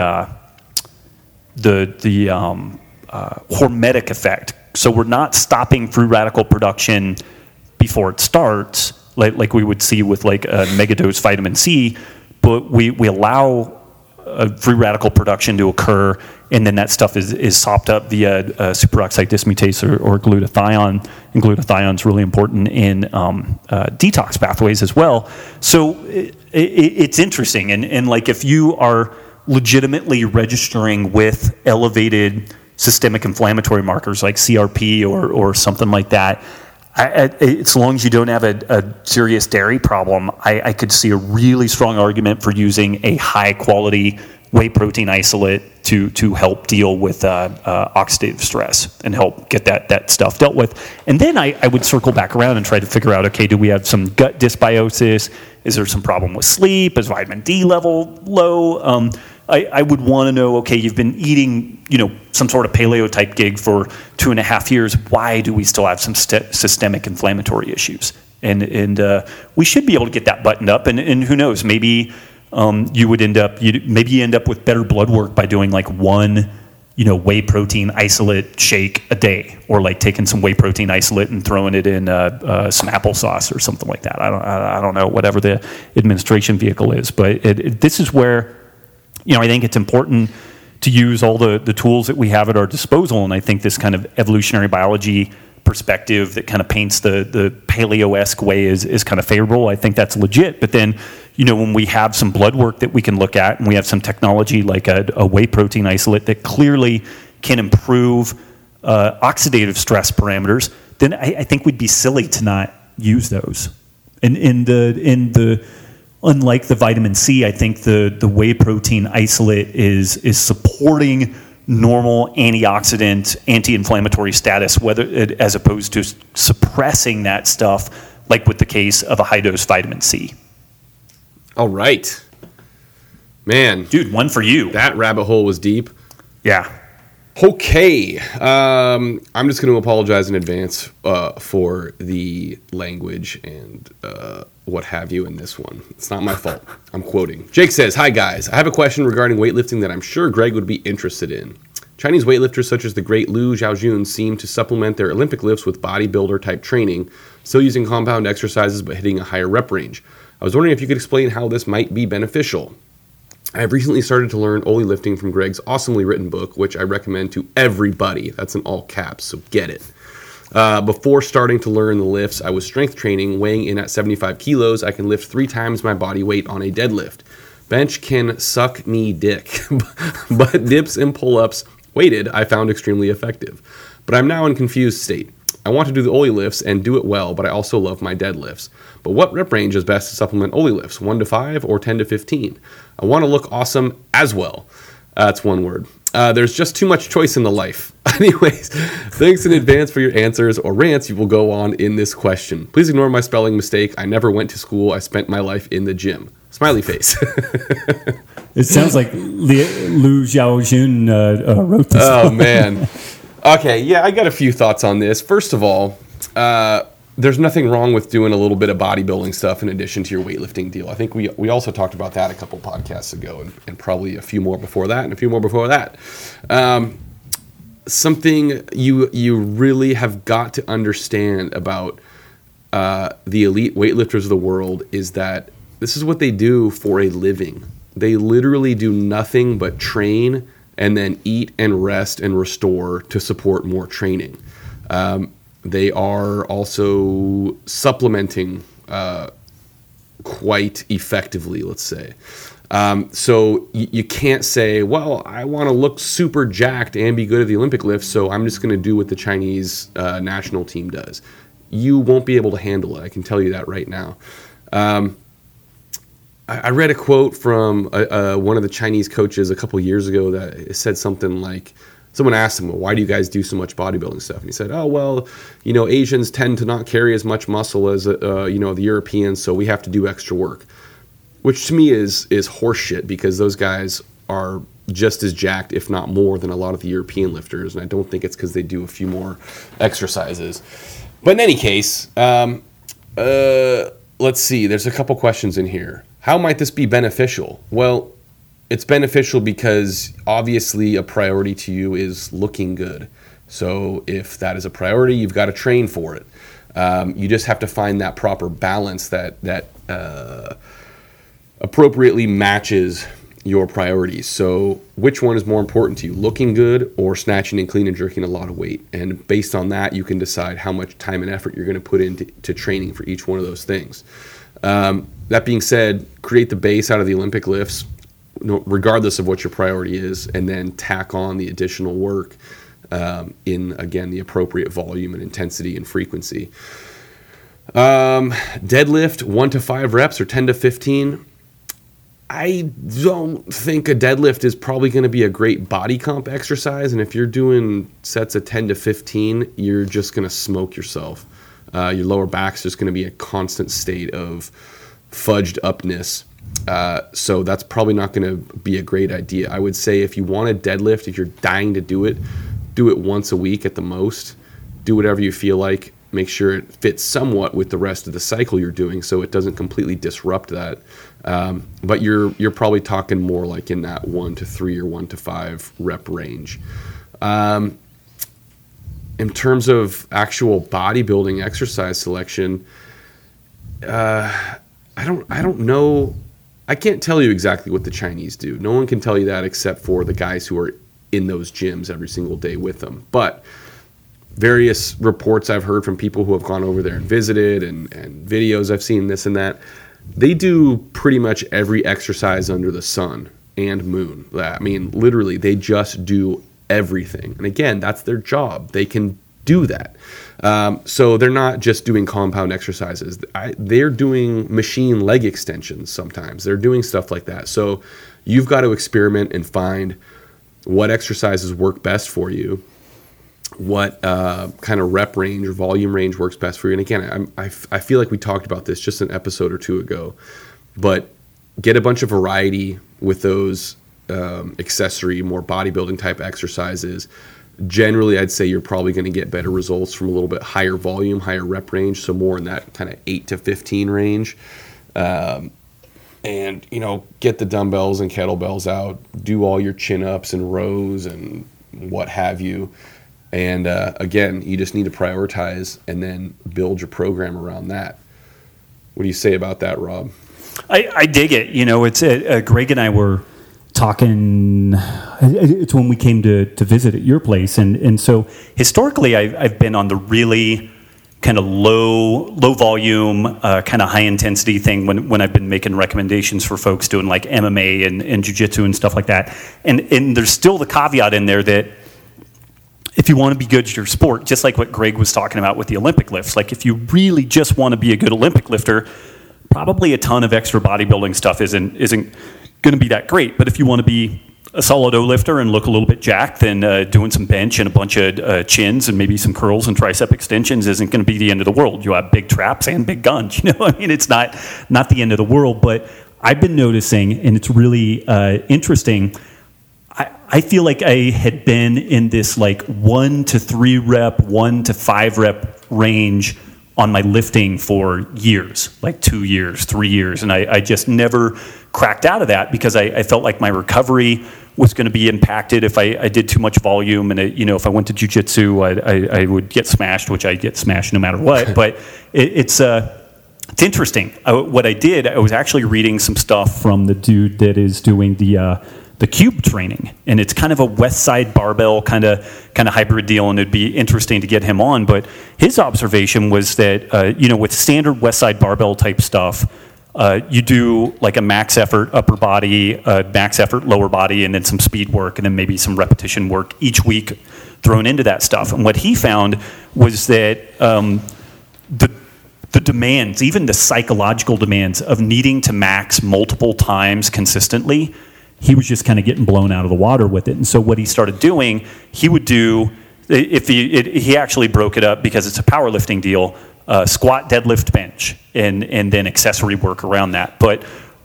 hormetic effect. So we're not stopping free radical production before it starts, like we would see with like a megadose vitamin C, but we allow free radical production to occur, and then that stuff is sopped up via superoxide dismutase or glutathione, and glutathione is really important in detox pathways as well. So it's interesting, and like if you are legitimately registering with elevated systemic inflammatory markers like CRP or something like that, as long as you don't have a serious dairy problem, I could see a really strong argument for using a high quality whey protein isolate to help deal with oxidative stress and help get that stuff dealt with. And then I would circle back around and try to figure out, okay, do we have some gut dysbiosis? Is there some problem with sleep? Is vitamin D level low? I would want to know, okay, you've been eating, some sort of paleo type gig for 2.5 years. Why do we still have some systemic inflammatory issues? And we should be able to get that buttoned up. And who knows, maybe you would end up with better blood work by doing like one, whey protein isolate shake a day, or like taking some whey protein isolate and throwing it in some applesauce or something like that. I don't know, whatever the administration vehicle is, but this is where, I think it's important to use all the tools that we have at our disposal. And I think this kind of evolutionary biology perspective that kind of paints the paleo-esque way is kind of favorable. I think that's legit. But then, when we have some blood work that we can look at, and we have some technology like a whey protein isolate that clearly can improve oxidative stress parameters, then I think we'd be silly to not use those. Unlike the vitamin C, I think the whey protein isolate is supporting normal antioxidant, anti-inflammatory status, as opposed to suppressing that stuff, like with the case of a high-dose vitamin C. All right. Man. Dude, one for you. That rabbit hole was deep. Yeah. Okay. I'm just going to apologize in advance for the language and what have you in this one. It's not my fault. I'm quoting. Jake says, "Hi guys, I have a question regarding weightlifting that I'm sure Greg would be interested in. Chinese weightlifters such as the great Liu Xiaojun seem to supplement their Olympic lifts with bodybuilder type training, still using compound exercises but hitting a higher rep range. I was wondering if you could explain how this might be beneficial. I have recently started to learn Oli lifting from Greg's awesomely written book, which I recommend to everybody. That's in all caps, so get it. Before starting to learn the lifts, I was strength training, weighing in at 75 kilos. I can lift 3 times my body weight on a deadlift. Bench can suck me dick, but dips and pull-ups weighted I found extremely effective. But I'm now in confused state. I want to do the Oli lifts and do it well, but I also love my deadlifts. But what rep range is best to supplement Oli lifts, 1 to 5 or 10 to 15? I want to look awesome as well. That's one word. There's just too much choice in the life. Anyways, thanks in advance for your answers or rants you will go on in this question. Please ignore my spelling mistake. I never went to school. I spent my life in the gym. Smiley face." It sounds like Liu Xiaojun wrote this. Oh, man. Okay, yeah, I got a few thoughts on this. First of all, there's nothing wrong with doing a little bit of bodybuilding stuff in addition to your weightlifting deal. I think we also talked about that a couple podcasts ago, and probably a few more before that, and a few more before that. Something you really have got to understand about the elite weightlifters of the world is that this is what they do for a living. They literally do nothing but train and then eat and rest and restore to support more training. They are also supplementing quite effectively, let's say. So you can't say, well, I want to look super jacked and be good at the Olympic lifts, so I'm just going to do what the Chinese national team does. You won't be able to handle it. I can tell you that right now. I read a quote from one of the Chinese coaches a couple years ago that said something like, someone asked him, well, why do you guys do so much bodybuilding stuff? And he said, oh, well, Asians tend to not carry as much muscle as, the Europeans, so we have to do extra work. Which to me is horseshit, because those guys are just as jacked, if not more, than a lot of the European lifters. And I don't think it's because they do a few more exercises. But in any case, let's see. There's a couple questions in here. How might this be beneficial? Well, it's beneficial because obviously a priority to you is looking good. So if that is a priority, you've got to train for it. You just have to find that proper balance that appropriately matches your priorities. So which one is more important to you, looking good or snatching and clean and jerking a lot of weight? And based on that, you can decide how much time and effort you're going to put into training for each one of those things. That being said, create the base out of the Olympic lifts, regardless of what your priority is, and then tack on the additional work in, again, the appropriate volume and intensity and frequency. Deadlift 1 to 5 reps or 10 to 15. I don't think a deadlift is probably going to be a great body comp exercise. And if you're doing sets of 10 to 15, you're just going to smoke yourself. Your lower back's just going to be a constant state of fudged upness. So that's probably not going to be a great idea. I would say if you want a deadlift, if you're dying to do it once a week at the most. Do whatever you feel like. Make sure it fits somewhat with the rest of the cycle you're doing so it doesn't completely disrupt that. But you're probably talking more like in that 1 to 3 or 1 to 5 rep range. In terms of actual bodybuilding exercise selection, I don't know. I can't tell you exactly what the Chinese do. No one can tell you that except for the guys who are in those gyms every single day with them. But various reports I've heard from people who have gone over there and visited and videos I've seen, this and that, they do pretty much every exercise under the sun and moon. I mean, literally, they just do everything. And again, that's their job. They can do that. So they're not just doing compound exercises. They're doing machine leg extensions sometimes. They're doing stuff like that. So you've got to experiment and find what exercises work best for you, what kind of rep range or volume range works best for you. And again, I feel like we talked about this just an episode or two ago, but get a bunch of variety with those accessory, more bodybuilding type exercises. Generally, I'd say you're probably going to get better results from a little bit higher volume, higher rep range, so more in that kind of 8 to 15 range. And, get the dumbbells and kettlebells out, do all your chin-ups and rows and what have you. And, again, you just need to prioritize and then build your program around that. What do you say about that, Rob? I dig it. It's Greg and I were talking, it's when we came to visit at your place. And so historically, I've been on the really kind of low volume, kind of high intensity thing when I've been making recommendations for folks doing like MMA and jiu-jitsu and stuff like that. And there's still the caveat in there that if you want to be good at your sport, just like what Greg was talking about with the Olympic lifts, like if you really just want to be a good Olympic lifter, probably a ton of extra bodybuilding stuff isn't going to be that great. But if you want to be a solid O lifter and look a little bit jacked, then doing some bench and a bunch of chins and maybe some curls and tricep extensions isn't going to be the end of the world. You have big traps and big guns. It's not the end of the world. But I've been noticing, and it's really interesting, I feel like I had been in this like 1 to 3 rep, 1 to 5 rep range on my lifting for years, like 2 years, 3 years. And I just never cracked out of that because I felt like my recovery was going to be impacted if I did too much volume. And, if I went to jiu-jitsu, I would get smashed, which I get smashed no matter what. But it's interesting. What I did, I was actually reading some stuff from the dude that is doing the cube training, and it's kind of a West Side barbell kind of hybrid deal, and it'd be interesting to get him on. But his observation was that with standard West Side barbell type stuff, you do like a max effort upper body, max effort lower body, and then some speed work, and then maybe some repetition work each week thrown into that stuff. And what he found was that the demands, even the psychological demands of needing to max multiple times consistently, he was just kind of getting blown out of the water with it. And so what he started doing, he would do, he actually broke it up because it's a powerlifting deal, squat, deadlift, bench, and then accessory work around that. But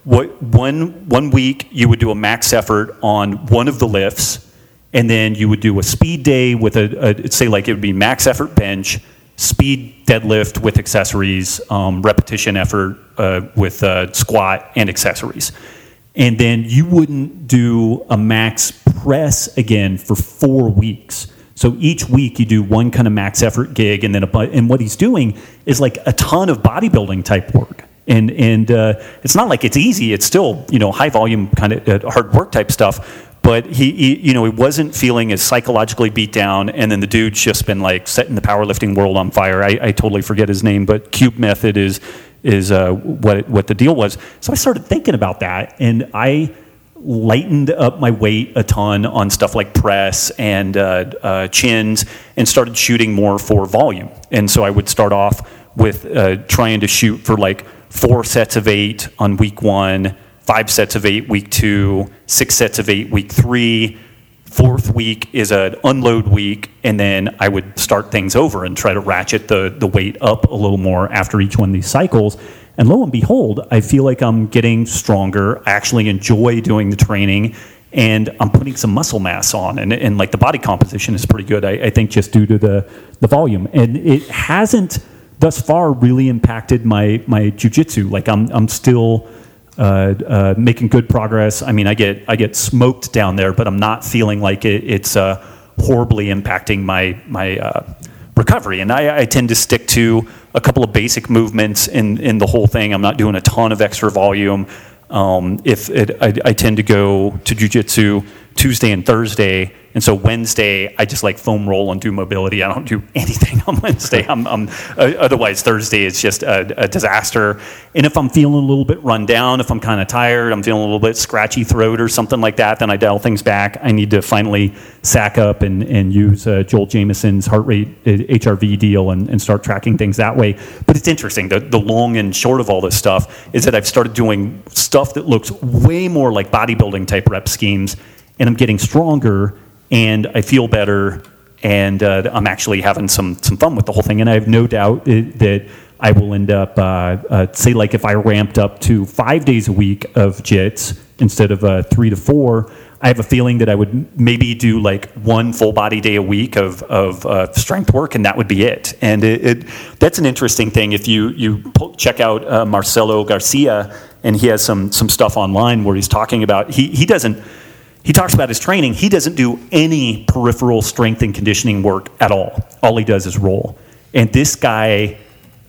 one week you would do a max effort on one of the lifts, and then you would do a speed day with say like it would be max effort bench, speed deadlift with accessories, repetition effort with squat and accessories. And then you wouldn't do a max press again for 4 weeks. So each week you do one kind of max effort gig, and then and what he's doing is like a ton of bodybuilding type work. And it's not like it's easy. It's still, high volume kind of hard work type stuff. But he wasn't feeling as psychologically beat down. And then the dude's just been like setting the powerlifting world on fire. I totally forget his name, but Cube Method is what the deal was. So I started thinking about that, and I lightened up my weight a ton on stuff like press and chins, and started shooting more for volume. And so I would start off with trying to shoot for like 4 sets of 8 on week 1, 5 sets of 8 week 2, 6 sets of 8 week 3. 4th week is an unload week, and then I would start things over and try to ratchet the weight up a little more after each one of these cycles. And lo and behold, I feel like I'm getting stronger. I actually enjoy doing the training, and I'm putting some muscle mass on, and like the body composition is pretty good, I think, just due to the volume. And it hasn't thus far really impacted my jiu-jitsu. Like I'm still making good progress. I mean, I get smoked down there, but I'm not feeling like it's horribly impacting my recovery. And I tend to stick to a couple of basic movements in the whole thing. I'm not doing a ton of extra volume. I tend to go to jiu-jitsu Tuesday and Thursday, and so Wednesday I just like foam roll and do mobility. I don't do anything on Wednesday. Otherwise Thursday is just a disaster. And if I'm feeling a little bit run down, if I'm kind of tired, I'm feeling a little bit scratchy throat or something like that, then I dial things back. I need to finally sack up and use Joel Jamieson's heart rate HRV deal and start tracking things that way. But it's interesting. The long and short of all this stuff is that I've started doing stuff that looks way more like bodybuilding type rep schemes, and I'm getting stronger, and I feel better, and I'm actually having some fun with the whole thing. And I have no doubt that I will end up, say, like if I ramped up to 5 days a week of jits instead of 3 to 4, I have a feeling that I would maybe do like 1 full body day a week of strength work, and that would be it. And that's an interesting thing. If you check out Marcelo Garcia, and he has some stuff online where he's talking about, he talks about his training. He doesn't do any peripheral strength and conditioning work at all. All he does is roll. And this guy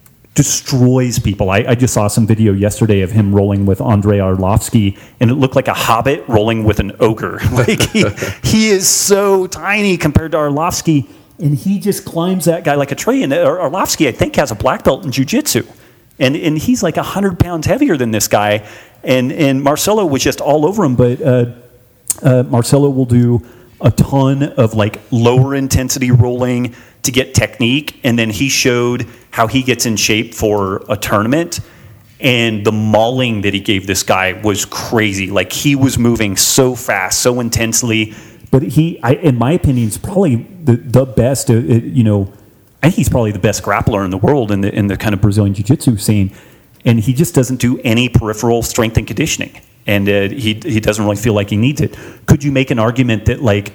destroys people. I just saw some video yesterday of him rolling with Andrei Arlovsky, and it looked like a hobbit rolling with an ogre. Like he is so tiny compared to Arlovsky, and he just climbs that guy like a tree. And Arlovsky, I think, has a black belt in jiu-jitsu. And he's like 100 pounds heavier than this guy. And Marcelo was just all over him, but Marcelo will do a ton of like lower intensity rolling to get technique, and then he showed how he gets in shape for a tournament, and the mauling that he gave this guy was crazy. Like he was moving so fast, so intensely. But in my opinion, is probably the best. I think he's probably the best grappler in the world in the kind of Brazilian jiu-jitsu scene, and he just doesn't do any peripheral strength and conditioning. And he doesn't really feel like he needs it. Could you make an argument that like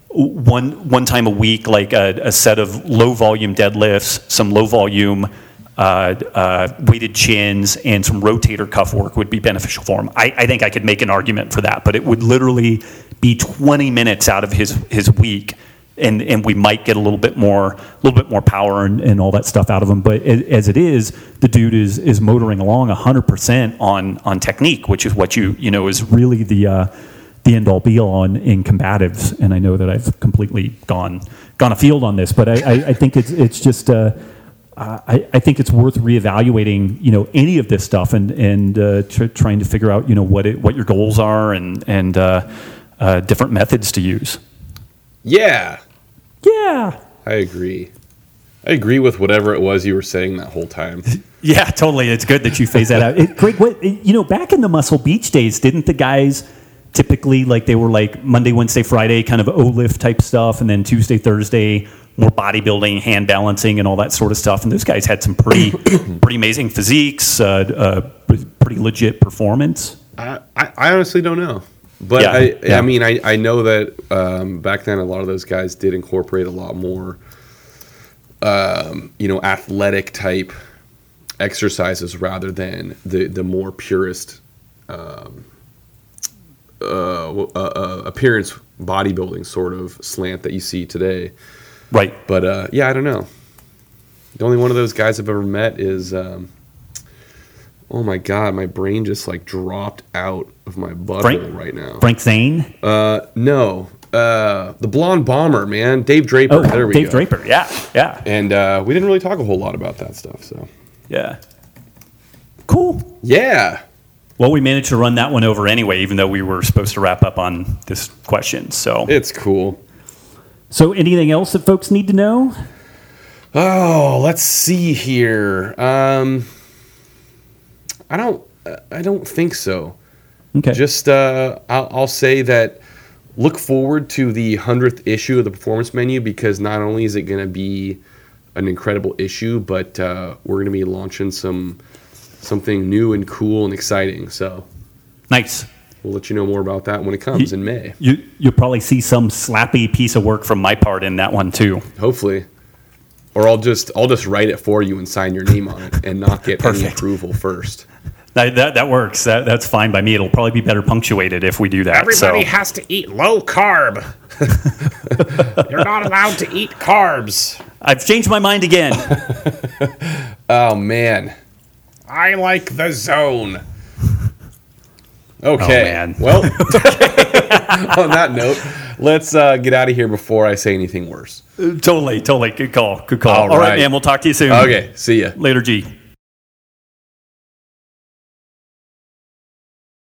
one time a week, like a set of low volume deadlifts, some low volume weighted chins, and some rotator cuff work would be beneficial for him? I think I could make an argument for that, but it would literally be 20 minutes out of his week. And we might get a little bit more power and all that stuff out of him. But as it is, the dude is motoring along 100% on technique, which is what is really the end all be all in combatives. And I know that I've completely gone afield on this, but I think it's just I think it's worth reevaluating any of this stuff and trying to figure out what your goals are and different methods to use. Yeah. Yeah. I agree with whatever it was you were saying that whole time. Yeah, totally. It's good that you phase that out. Greg, back in the Muscle Beach days, didn't the guys typically, like, they were like Monday, Wednesday, Friday kind of O-lift type stuff, and then Tuesday, Thursday, more bodybuilding, hand balancing, and all that sort of stuff. And those guys had some pretty amazing physiques, pretty legit performance. I honestly don't know. But I mean, I know that back then a lot of those guys did incorporate a lot more, athletic type exercises rather than the more purist appearance bodybuilding sort of slant that you see today. Right. But I don't know. The only one of those guys I've ever met is, oh my God, my brain just like dropped out of my butthole right now. Frank Zane? No. The blonde bomber, man. Dave Draper. Oh, there we Dave go. Draper. Yeah. And we didn't really talk a whole lot about that stuff. So. Yeah. Cool. Yeah. Well, we managed to run that one over anyway, even though we were supposed to wrap up on this question. So it's cool. So anything else that folks need to know? Oh, let's see here. I don't think so. Okay. Just I'll say that look forward to the 100th issue of the Performance Menu, because not only is it going to be an incredible issue, but we're going to be launching something new and cool and exciting. So nice. We'll let you know more about that when it comes in May. You'll probably see some slappy piece of work from my part in that one too. Hopefully. Or I'll just write it for you and sign your name on it and not get any approval first. That works. That's fine by me. It'll probably be better punctuated if we do that. Everybody has to eat low carb. You're not allowed to eat carbs. I've changed my mind again. Oh, man. I like the zone. Okay. Oh, man. Well, on that note, let's get out of here before I say anything worse. Totally. Good call. All right, man. We'll talk to you soon. Okay. See ya. Later, G.